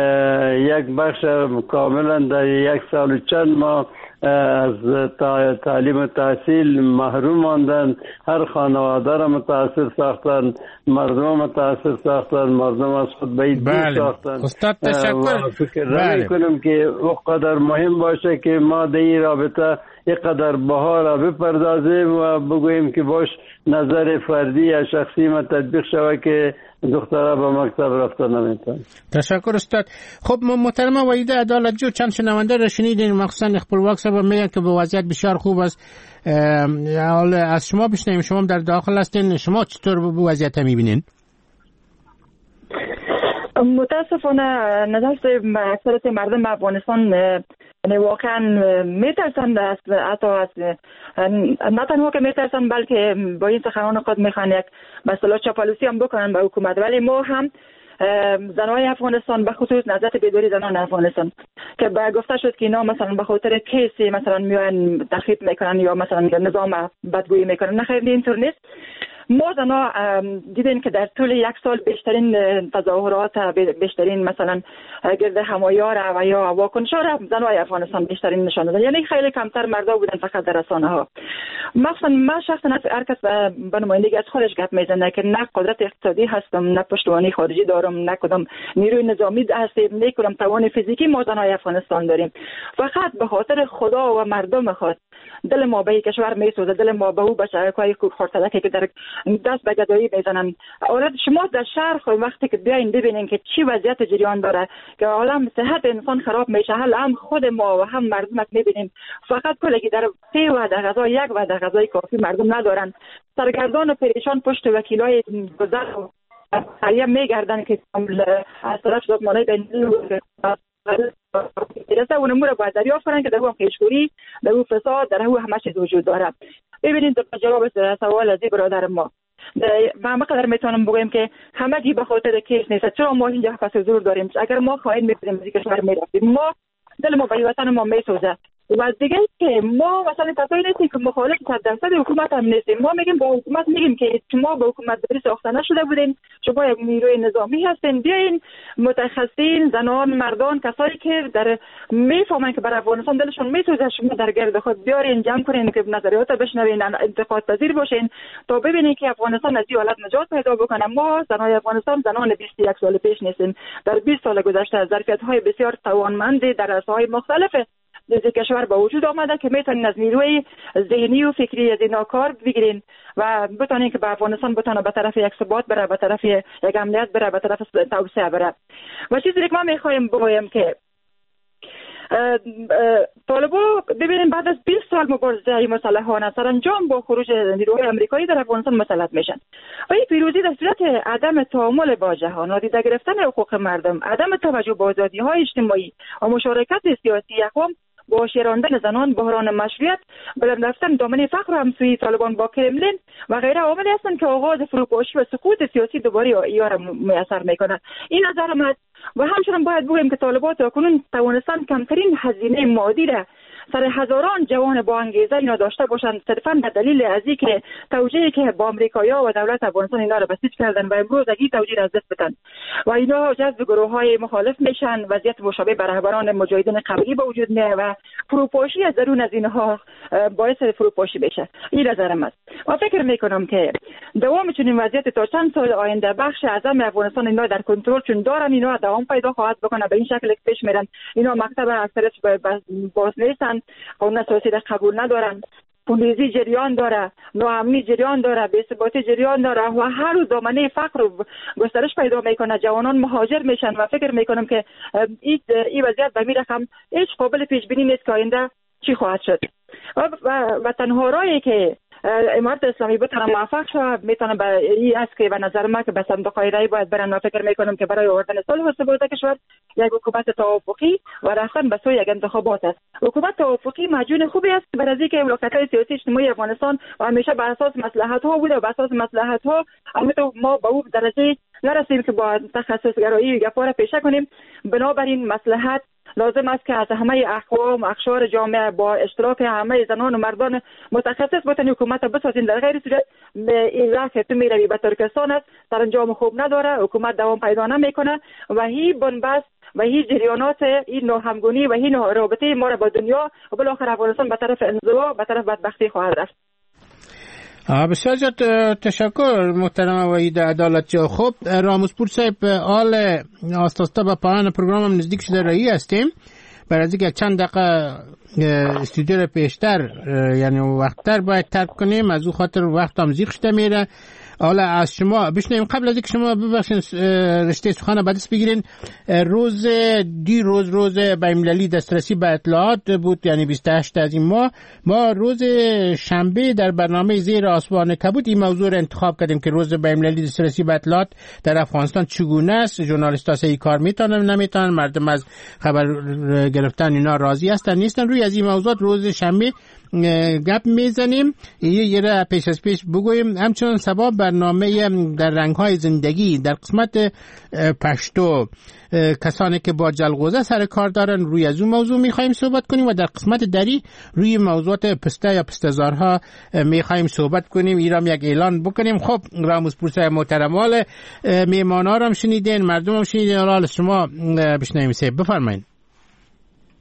یک بخش کاملا در 1 سال و چند ماه از تعلیم و تحصیل محروم ماندن هر خانواده را متاثر ساختن مردم متاثر ساختن مردم از خود باید دور ساختن استاد تشکر فکر میکنم که اقدر مهم باشه که ما در این رابطه اینقدر بها را بپردازیم و بگوییم که باش نظر فردی یا شخصی ما تطبیق شود که دخترها به مکتب رفتن نمیتون. تشکر استاد. خب محترم وحیده عدالت جو چند شنونده را شنیدین مخصوصا اخبارواک صاحب میگن که به وضعیت بسیار خوب است. حالا از شما بشنویم شما در داخل هستین شما چطور به وضعیت میبینین؟ متاسفانه نظر اکثریت مردم افغانستان واقعا میترسند حتی از نه تنها که میترسند بلکه با این سخنان خود میخوان یک مسئله چاپلوسی هم بکنن به حکومت ولی ما هم زنای افغانستان به خصوص نهضت بیداری زنان افغانستان که گفته شد که اینا مثلا به خاطر کیسی مثلا میان تخریب میکنن یا مثلا نظام بدگویی میکنن نه خیر اینطور نیست. ما زنا دیدیم که در طول 1 سال بیشترین تظاهرات بیشترین مثلا گرد همایار و یا واکنش‌ها را زنای افغانستان بیشترین نشان دادن یعنی خیلی کمتر مردا بودن فقط در رسانه ها مثلا من شخصا هر کس به نمایندگی از خودش گپ میزنه که نه قدرت اقتصادی هستم، نه پشتوانه خارجی دارم، نه کدام نیروی نظامی هستیم، نه کدام توان فیزیکی ما زنای افغانستان داریم. فقط به خاطر خدا و مردم خود دل ما به کشور میسوزه، دل ما به او بچه‌های خردسالکی که در دست به گدایی میزنن. اولاد شما در شهر وقتی که بیاین ببینین که چی وضعیت جریان داره که عالم صحت انسان خراب میشه، هم خود ما و هم مردم میبینیم فقط کلگی در 3 وعده غذا، 1 وعده غذای کافی مردم ندارن. سرگردان و پریشان پشت وکیلای گذر و حریه میگردن که از طرف سازمانهای بین‌المللی اون امور باید دریافت کنن که در او پیشگویی، در او فساد، در او همه چیز وجود داره. ببینید در جواب سوال از برادر ما ما مقدار میتونم بگم که همگی به خاطر کیس نیست. چرا ما اینجا پس حضور داریم؟ اگر ما خواهیم می‌بریم از کشور میرفتیم، ما دل ما به وطن ما میسوزه. و دیگه که ما مثلا کسایی نیستیم که مخالف 100% حکومت هم نیستیم. ما میگیم با حکومت میگیم که شما به حکومت داری ساخته نشده بودین، شما یک نیروی نظامی هستین، بیاین متخصصین، زنان، مردان، کسایی که در میفهمن که برای افغانستان دلشون میسوزه، شما در گرد خود بیارین، جمع کنین که نظریات بشنوین، انتقاد پذیر باشین تا ببینین که افغانستان از این حالت نجات پیدا بکنه. ما زنای افغانستان زنان 21 سال پیش نیستیم. در 20 سال گذشته ظرفیت‌های بسیار توانمند در عرصه‌های مختلف در کشور با وجود آمده که میتونین از نیروی ذهنی و فکری از اینا کار بگیرین و بتونین که به افغانستان بتونه به طرف یک ثبات بره، به طرف یک امنیت بره، به طرف توسعه بره. و چیزی که ما میخوایم بگویم که طالبا ببینین بعد از 20 سال مبارزه مسلحانه سرانجام با خروج نیروهای آمریکایی در افغانستان مسلط میشن و این پیروزی در صورت عدم تعامل با جهان، نادیده گرفتن حقوق مردم، عدم توجه به آزادی‌های اجتماعی و مشارکت سیاسی اقوام، با شیراندن زنان، بحران مشروعیت، بلند رفتن دامنه فقر و همسویی طالبان با کرملین و غیره عواملی هستند که آغاز فروپاشی و سقوط سیاسی دوباره ایار میسر میکنه. این نظر من و همچنان باید بگویم که طالبان تاکنون توانستند کمترین هزینه مادی را سر هزاران جوان با انگیزه اینا داشته باشند، صرفا به دلیل از اینکه توجیهی که با آمریکایی‌ها و دولت افغانستان اینا را بسیج کردن و امروز اگه توجیه از دست بدن و اینا جذب گروه‌های مخالف میشن، وضعیت مشابه بر رهبران مجاهدین قبلی به وجود میاد و فروپاشی از درون از اینها باعث فروپاشی بشه. این نظرم است. من فکر میکنم که دوام چنین وضعیت تا چند سال آینده بخش اعظم افغانستان اینا در کنترل چون دارن، اینا دوام پیدا خواهد بکنه. به این شکل که پیش میرن اینا مکتب اکثریت باز نیستن، قانون اساسی را قبول ندارن، پولیزی جریان داره، ناامنی جریان داره، بی‌ثباتی جریان داره و هر روز دامنه فقر و گسترش پیدا میکنه، جوانان مهاجر میشن و فکر میکنم که این وضعیت به این رقم هیچ قابل پیش بینی نیست که آینده چی خواهد شد و تنها راهی که امارت اسلامی بتونه موفق شه میتونه به این است که به نظر من که به صندوق رای باید برن و فکر میکنم که برای آوردن صلح و ثبات کشور یک حکومت توافقی و رفتن به سوی یک انتخابات است. حکومت توافقی معجون خوبی است برای اینکه ولایت‌های سیاسی اجتماعی افغانستان و همیشه بر اساس مصلحت ها بوده و بر اساس مصلحت ها البته ما به اون درجه نرسیم که با تخصص گرایی گپا را پیشه کنیم. بنابراین مصلحت لازم است که از همه اقوام و اقشار جامعه با اشتراک همه زنان و مردان متخصص بتونی حکومت بسازین. در غیر صورت این راه که تو میروی به ترکستان است، سرانجام خوب نداره، حکومت دوام پیدا نمیکنه و هی بنبست و هی جریانات این ناهمگونی و این رابطه ما را با دنیا و بالاخره افغانستان به طرف انزوا، به طرف بدبختی خواهد رفت. بسیار زیاد تشکر محترم وحید عدالتی. خب راموزپور صاحب، حال آستاستا به پایان پروگرام هم نزدیک شده رایی هستیم. برای از اینکه چند دقیقه استودیو رو پیشتر یعنی وقتتر باید ترک کنیم، از او خاطر وقت هم زیغ شده میره. حالا از شما بشنویم قبل از اینکه شما ببخشید رشته سخن بعد از بگیرین. روز بین‌المللی دسترسی به اطلاعات بود، یعنی 28 از این ما روز شنبه در برنامه زیر آسمان کبود این موضوع رو انتخاب کردیم که روز بین‌المللی دسترسی به اطلاعات در افغانستان چگونه است، ژورنالیست‌ها این کار میتونن نمیتونن، مردم از خبر گرفتن اینا راضی هستن نیستن. روی از این موضوعات روز شنبه گپ میزنیم. یه را پیش از پیش بگویم. همچنان سبا برنامه در رنگ‌های زندگی در قسمت پشتو کسانی که با جلغوزه سر کار دارن روی از اون موضوع میخوایم صحبت کنیم و در قسمت دری روی موضوعات پسته یا پسته‌زارها میخوایم صحبت کنیم. ایرام یک اعلان بکنیم. خب راموزپور صاحب محترم، میهمانا رو هم شنیدین، مردم هم شنیدین، حالا شما بشنویم. بفرمایید.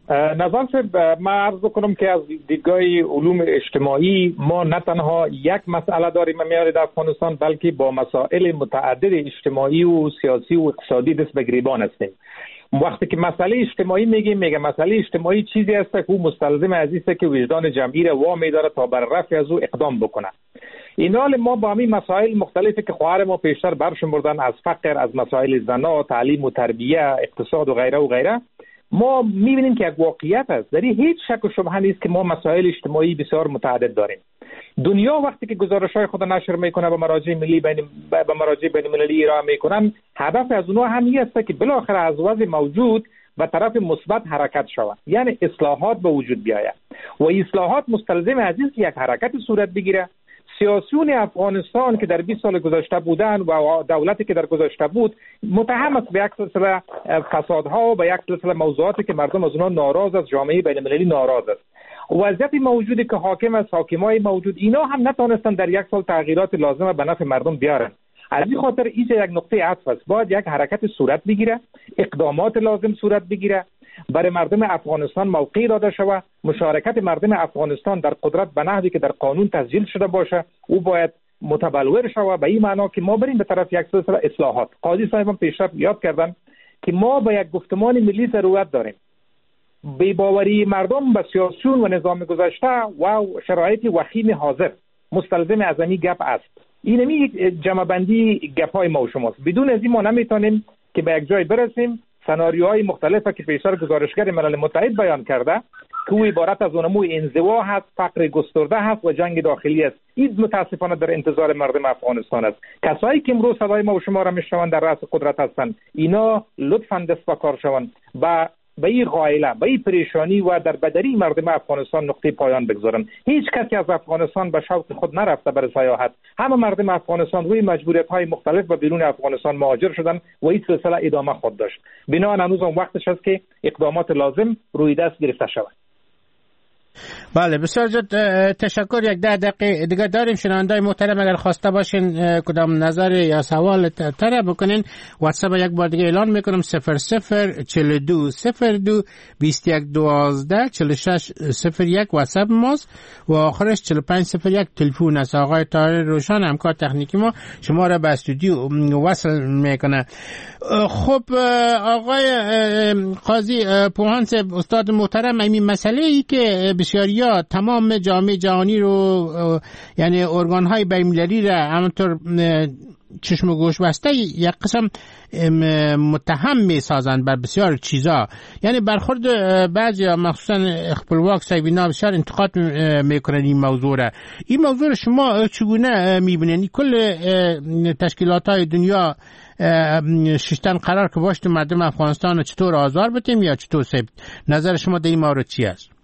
نظام صاحب، ما عرض کنم که از دیدگاه علوم اجتماعی ما نه تنها یک مسئله داریم میاره در افغانستان، بلکه با مسائل متعدد اجتماعی و سیاسی و اقتصادی دست به گریبان هستیم. وقتی که مسئله اجتماعی میگه مسئله اجتماعی چیزی است که او مستلزم از است که وجدان جمعی را وامی داره تا بر رفع از او اقدام بکنه. این حال ما با همین مسائل مختلفی که خواهر ما پیشتر برشمردن، از فقر، از مسائل زنا، تعلیم و تربیه، اقتصاد و غیره و غیره، ما میبینیم که یک واقعیت است. در این هیچ شک و شبهه نیست که ما مسائل اجتماعی بسیار متعدد داریم. دنیا وقتی که گزارش‌های خود نشر میکنه به مراجع ملی به مراجع بین‌المللی ارائه میکنن، هدف از اونها هم است که بالاخره از وضع موجود به طرف مثبت حرکت شود، یعنی اصلاحات به وجود بیاید و اصلاحات مستلزم از است یک حرکت صورت بگیره. سیاسیون افغانستان که در 20 سال گذشته بودن و دولتی که در گذشته بود متهم است به یک سلسله فسادها و به یک سلسله موضوعاتی که مردم از اونها ناراض است، جامعه بین‌المللی ناراض است. وضعیت موجودی که حاکم است، حاکمای موجود، اینا هم نتونستن در یک سال تغییرات لازمه به نفع مردم بیارن. از این خاطر اینجا یک نقطه عطف است، باید یک حرکت صورت بگیره، اقدامات لازم صورت بگیره، برای مردم افغانستان موقعی داده شود، مشارکت مردم افغانستان در قدرت به نحوی که در قانون تسجیل شده باشه او باید متبلور شود، به این معنا که ما بریم به طرف یک سلسله اصلاحات. قاضی صاحب هم پیشتر یاد کردن که ما به یک گفتمان ملی ضرورت داریم. بی‌باوری مردم به سیاسیون و نظام گذشته و شرایط وخیم حاضر مستلزم از این گپ است. این یک جمع بندی گپ‌های ما و شماست. بدون از این ما نمیتونیم که به یک جای برسیم. سناریوهای مختلفی که پیشتر گزارشگر ملل متحد بیان کرده که او عبارت از نمو انزوا هست، فقر گسترده هست و جنگ داخلی است، این متاسفانه در انتظار مردم افغانستان است. کسایی که امروز صدای ما و شما را میشنوند در رأس قدرت هستند، اینا لطفاً دست به کار شوند به این غایله، به این پریشانی و در بدری مردم افغانستان نقطه پایان بگذارن. هیچ کسی از افغانستان به شوق خود نرفته برای سیاحت. همه مردم افغانستان روی مجبوریت‌های مختلف و بیرون افغانستان مهاجر شدن و این سلسله ادامه خود داشت. بنابراین هنوز هم وقتش است که اقدامات لازم روی دست گرفته شود. بله، بسیار زیاد تشکر. یک 10 دقیقه دیگه داریم. شنوندای محترم اگر خواسته باشین کدام نظر یا سوال طرح بکنین، واتساپ یک بار دیگه اعلان میکنم 0042 02 21 12 46 01 واتساپ ماست و آخرش 4501 تلفن است. آقای طاهر روشن همکار تکنیکی ما شما را به استودیو وصل میکنه. خب آقای قاضی پوهانس، استاد محترم، این مسئله ای که بسیاریا تمام جامعه جهانی رو یعنی ارگان‌های بین‌المللی را همونطور چشم و گوش بسته یک قسم متهم می‌سازند بر بسیار چیزا، یعنی برخورد بعضیا مخصوصا خپلواک صاحبینا بسیار انتقاد میکنن این موضوع را. این موضوع را شما چگونه می‌بینید؟ کل تشکیلات‌های دنیا ششتن قرار که باشد مردم افغانستان رو چطور آزار بدیم یا چطور سیب؟ نظر شما در این مورد چی است؟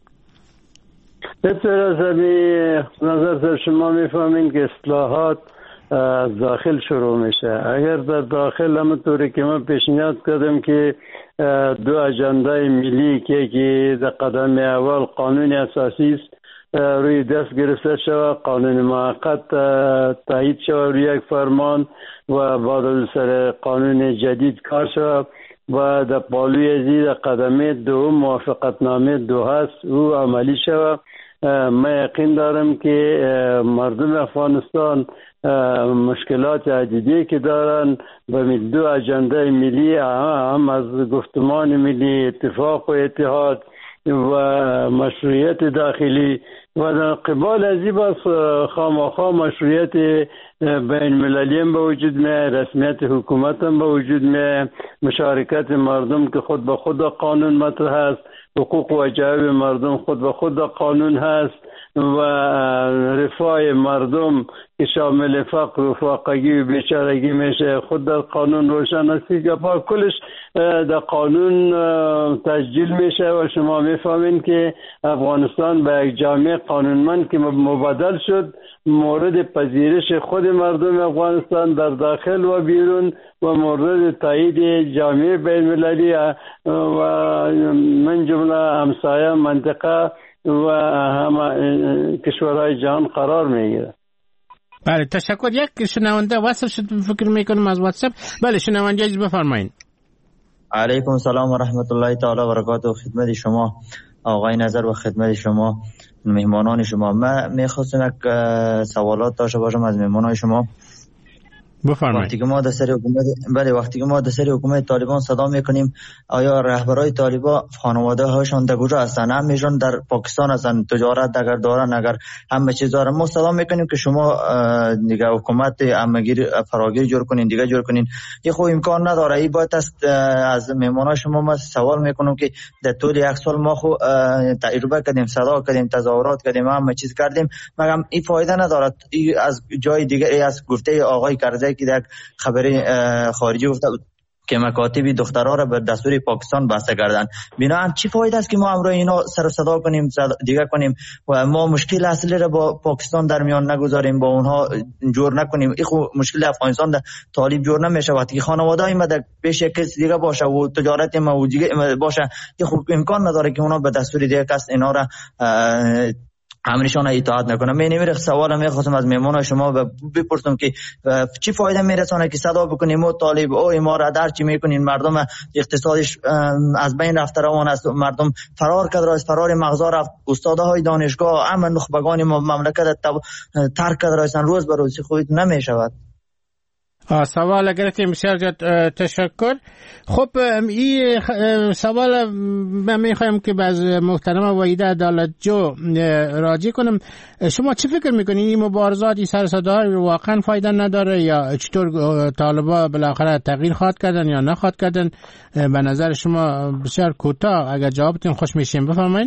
بسیار از نظر شما میفهمین که اصلاحات داخل شروع میشه. اگر در داخل همونطوری که من پیشنهاد کردم که 2 اجنده ملی که در قدم اول قانون اساسی است روی دست گرفته شود، قانون موقت تایید شود روی یک فرمان و بعد از سر قانون جدید کار شود و در پالوی ازی در قدم 2 موافقت نامه 2 هست او عملی شود. من یقین دارم که مردم افغانستان مشکلات عدیدی که دارن به 2 اجنده ملی هم از گفتمان ملی، اتفاق و اتحاد و مشروعیت داخلی و در قبال ازی بس خامخا مشروعیت بین المللی هم به وجود می، رسمیت حکومت هم به وجود می، مشارکت مردم که خود به خود قانون مطرح است، حقوق و وجایب مردم خود به خود قانون هست و رفاه مردم که شامل فقر و فاقگی و بیچارگی میشه خود در قانون روشن است که کلش در قانون تسجیل میشه و شما میفهمین که افغانستان به یک جامعه قانونمند که مبادل شد مورد پذیرش خود مردم افغانستان در داخل و بیرون و مورد تایید جامعه بین المللی و من جمله همسایه منطقه و همه کشورهای جهان قرار میگیره. بله، تشکر. یک شنونده وصل شد فکر میکنم از واتساپ. بله شنونده عزیز بفرمایید. علیکم السلام و رحمت الله تعالی و برکاته. خدمت شما آقای نظر و خدمت شما مهمانان شما. من میخواستم یک سوالات داشته باشم از مهمانان شما. بفرمایید. وقتی که ما در سر حکومت طالبان صدا میکنیم، آیا رهبرای طالبان خانواده هاشون در کجا هستن؟ همیشون در پاکستان هستن، تجارت اگر دارن، اگر همه چیز دارن. ما صدا میکنیم که شما دیگه حکومت امگیر فراگیر جور کنین، دیگه جور کنین. این خب امکان نداره. این باید از مهمانان شما ما سوال میکنم که در طول یک سال ما خو تجربه کردیم، صدا کردیم، تظاهرات کردیم، همه چیز کردیم، مگر این فایده نداره. از جای دیگه از گفته آقای کرزی که در خبری خارجی گفته که مکاتب دخترها را به دستور پاکستان بسته کردن، بنابراین چی فایده است که ما امروز اینا سر صدا کنیم، دیگه کنیم و ما مشکل اصلی را با پاکستان در میان نگذاریم، با اونها جور نکنیم. این خو مشکل افغانستان در طالب جور نمیشه. وقتی خانواده این در پیش کسی دیگه باشه و تجارت ما و دیگه باشه، این خو امکان نداره که اونا به دستور دیگه کس اینا را امرشان اطاعت نکنه. من نمیره سوال میخواستم از مهمان شما بپرسم که چی فایده میرسونه که صدا بکنیم و طالب او امارت در چی میکنین، مردم اقتصادش از بین رفته روان است، مردم فرار کرده، از فرار مغزا رفت، استادهای دانشگاه همه نخبگان مملکت ترک کرده هستن، روز به روز خود نمیشود. سوال گرفتیم، بسیار تشکر. خب این سوال من میخوایم که باز محترم وحیده عدالت جو راجع کنم. شما چی فکر میکنین این مبارزات، این سر صدا واقعا فایده نداره یا چطور طالبا بالاخره تغییر خواهد کردن یا نخواهد کردن؟ به نظر شما بسیار کوتاه اگر جوابتون خوش میشیم بفرمایید.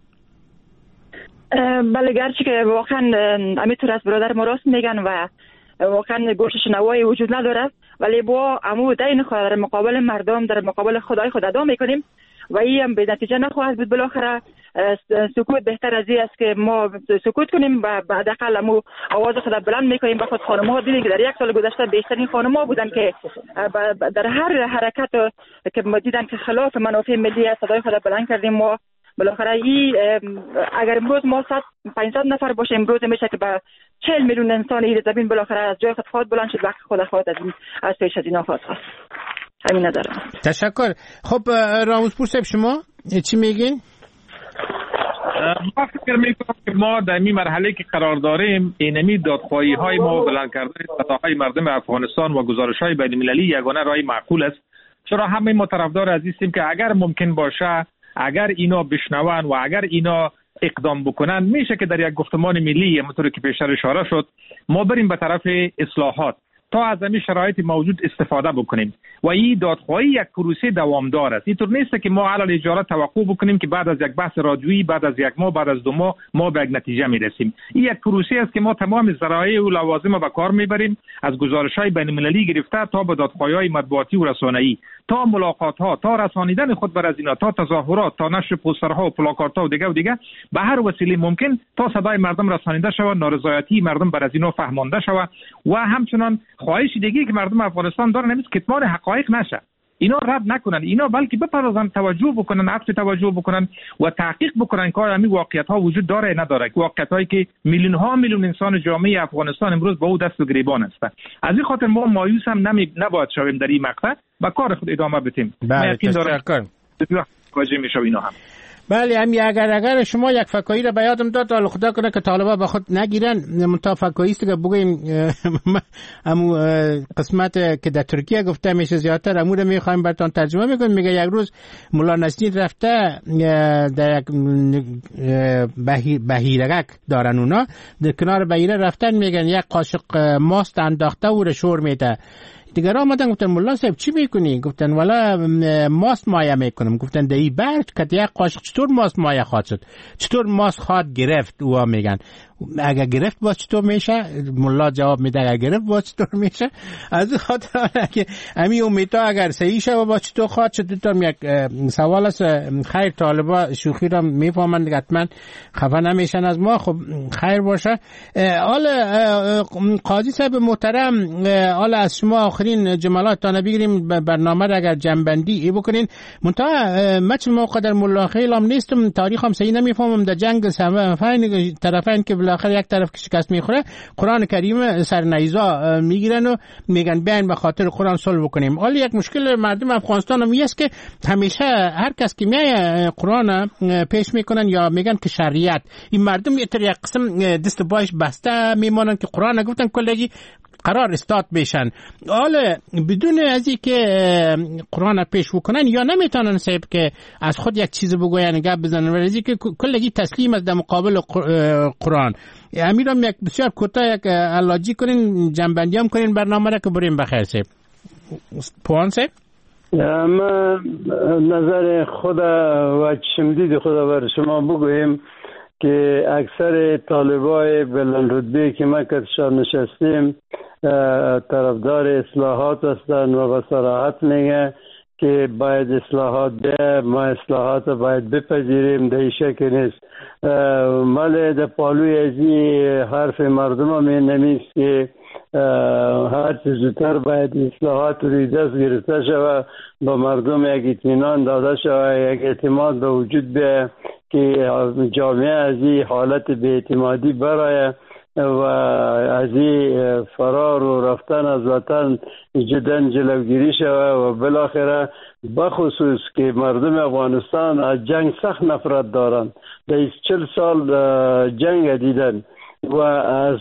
بله، گرچه که واقعا امیتور از برادر ما راست میگن و واقعا گوش شنوایی وجود نداره، ولی با عمو دین خود در مقابل مردم، در مقابل خدای خود ادا میکنیم و این هم به نتیجه نخواهد بود. بالاخره سکوت بهتر از این است که ما سکوت کنیم و بعد حداقل عمو آواز خود بلند میکنیم. به خود خانم‌ها دیدیم که در یک سال گذشته بهترین خانم‌ها بودن که در هر حرکت که ما دیدن که خلاف منافع ملی است صدای خود بلند کردیم. ما بالاخره اگر امروز ما 500 نفر باشه، امروز میشه که به 40 میلیون انسان این زمین بالاخره از جای خود خواهد بلند شد، وقت خود خواهد از پیش از اینا خواهد خواست. همین ندارم. تشکر. خب راموزپور صاحب شما چی میگین؟ ما فکر میکنم که ما در این مرحله که قرار داریم، اینمی دادخواهی های ما بلند کردن صداهای مردم افغانستان و گزارش های بین المللی یگانه راه معقول است. چرا همه ما طرفدار عزیزیم که اگر ممکن باشه، اگر اینا بشنون و اگر اینا اقدام بکنن، میشه که در یک گفتمان ملی همونطور که پیشتر اشاره شد ما بریم به طرف اصلاحات تا از همین شرایط موجود استفاده بکنیم و این دادخواهی یک پروسه دوامدار است. اینطور نیست که ما علل اجاره توقع بکنیم که بعد از یک بحث رادیویی بعد از یک ماه بعد از 2 ماه ما به یک نتیجه میرسیم. این یک پروسه است که ما تمام ذرایع و لوازم به کار میبریم، از گزارش‌های بین‌المللی گرفته تا به دادخواهی‌های مطبوعاتی و رسانه‌ای، تا ملاقات‌ها، تا رسانیدن خود بر از اینا، تا تظاهرات، تا نشر پوسترها و پلاکارت‌ها و دیگه به هر وسیله ممکن تا صدای مردم رسانیده شود، نارضایتی مردم بر از اینا فهمانده شود و همچنان خواهش دیگه که مردم افغانستان دارن نیست کتمان حقایق نشه. اینا رد نکنن، اینا بلکه بپردازن، توجه بکنن، عطف توجه بکنن و تحقیق بکنن که همین واقعیت‌ها وجود داره یا نداره، واقعیت‌هایی که میلیون انسان جامعه افغانستان امروز با او دست و گریبان هستند. از این خاطر ما مایوس هم نباید شویم در این مقطع و کار خود ادامه بدیم. بله، تشکر. واجه میشه اینا هم. بله، اگر شما یک فکایی را به یادم داد، حالا خدا کنه که طالبا به خود نگیرن، منتها فکایی است که بگویم همون قسمت که در ترکیه گفته میشه زیادتر همون رو میخوایم براتون ترجمه میکنیم. میگه یک روز مولا نصیر رفته در یک بهیرک دارن، اونا در کنار بهیره رفتن، میگن یک قاشق ماست انداخته و رو شور میده. دیگر آمدن گفتن مولا صاحب چی میکنی؟ گفتن والا ماست مایه میکنم. گفتن دایی برد که یک قاشق چطور ماست مایه خواهد شد؟ چطور ماست خواهد گرفت؟ اوها میگن اگر گرفت باز چطور میشه؟ مولا جواب میده اگر گرفت باز چطور میشه؟ از خاطر که همین امیدها اگر صحیح شه و باز چطور خواهد شد. دوتام یک سوال است. خیر، طالبا شوخی را میفهمند، حتما خفه نمیشن از ما. خب خیر باشه. حال قاضی صاحب محترم، حال از شما آخرین جملات تا بگیریم برنامه را اگر جنبندی ای بکنین. منتها من چون موقع در ملا خیلم نیستم، تاریخ هم صحیح نمیفهمم. در جنگ طرفین که بالاخره یک طرف که شکست میخوره قرآن کریم سر نیزا میگیرن و میگن بیاین به خاطر قرآن صلح بکنیم. حالا یک مشکل مردم افغانستان هم است که همیشه هر کس که میای قرآن پیش میکنن یا میگن که شریعت، این مردم یک قسم دست باش بسته میمونن که قرآن گفتن کلگی قرار استاد بشن. حالا بدون از این که قرآن پیش بکنن یا نمیتونن صاحب که از خود یک چیز بگوین گپ بزنن، ولی که کلگی تسلیم از در مقابل قرآن. امیرم یک بسیار کوتاه یک علاجی کنین، جنبندی هم کنین برنامه را که بریم بخیر صاحب. پوان صاحب ما نظر خدا و چشمدید خدا بر شما بگویم که اکثر طالبای بلند رتبه که ما کتشان نشستیم طرفدار اصلاحات هستند و به صراحت میگه که باید اصلاحات ده، ما اصلاحات باید بپذیریم، در این شکل نیست. مال در پالوی ازی حرف مردم هم نمیست که هر چیز زودتر باید اصلاحات روی دست گرفته شود، با مردم یک اطمینان داده شود، یک اعتماد به وجود بیاید که جامعه از این حالت بی‌اعتمادی برای و از این فرار و رفتن از وطن جدا جلوگیری شود و بالاخره بخصوص که مردم افغانستان از جنگ سخت نفرت دارند. در 40 سال جنگ دیدن و از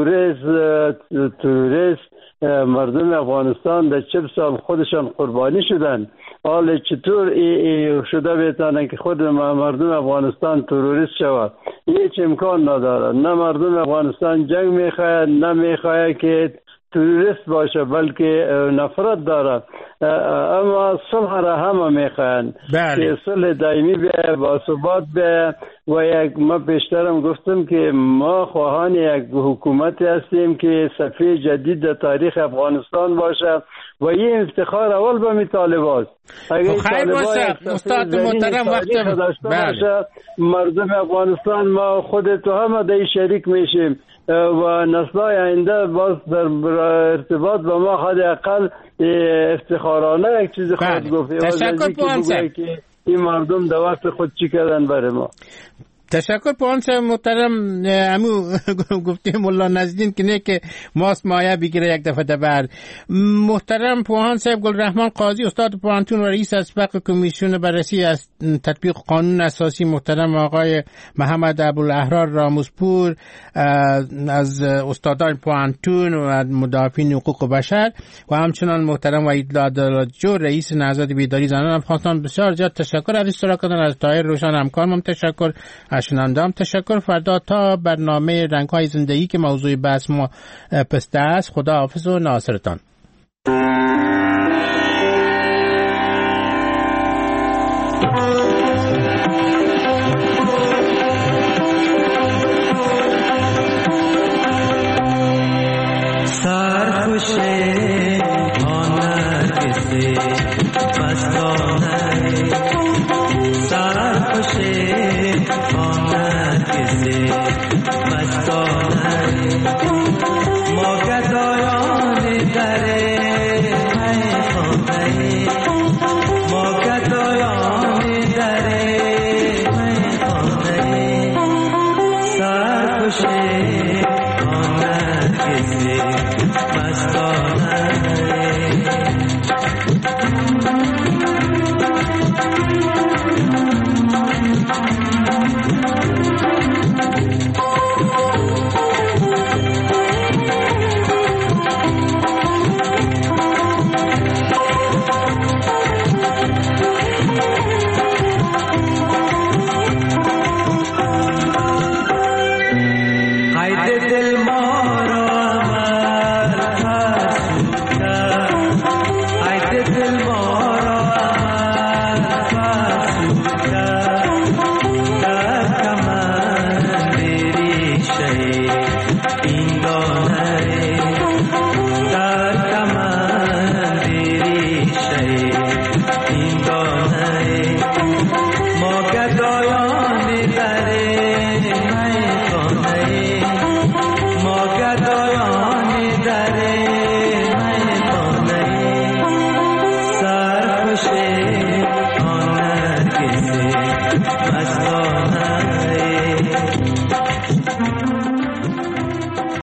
تروریست مردم افغانستان در 40 سال خودشان قربانی شدن. حالا چطور شده بیتانه که خود مردم افغانستان تروریست شود؟ هیچ امکان نداره. نه مردم افغانستان جنگ میخواهد، نه میخواهد که تروریست باشه، بلکه نفرت داره. اما صلح را همه میخواهند که صلح دائمی بیه، با ثبات بیه و یک ما پیشترم گفتم که ما خواهان یک حکومتی هستیم که صفحه جدید در تاریخ افغانستان باشه و این افتخار اول به می طالباست. خیر باشه استاد محترم، وقت باشه مردم افغانستان ما خودت و همه در شریک میشیم و نسل‌های آینده باز در ارتباط با ما حداقل افتخارانه یک چیز خود گفت. تشکر پوانسه که این مردم در وقت خود چی کردن برای ما. تشکر پوانسه محترم. امو گفتیم مولا نزدین که نه که ماست مایه بگیره یک دفعه دبر. محترم پوانسه گلرحمان قاضی استاد پوانتون و رئیس اسبق کمیسیون بررسی از تطبیق قانون اساسی، محترم آقای محمد ابوالاحرار راموزپور از استادان پوانتون و مدافعین حقوق بشر و همچنان محترم وحید عدالتجو رئیس نهضت بیداری زنان افغانستان، بسیار زیاد تشکر از اشتراک کردن. از طاهر روشن همکارم تشکر، شنونده‌ام تشکر. فردا تا برنامه رنگ‌های زندگی که موضوع بحث ما پسته است. خدا حافظ و ناصرتان. दिल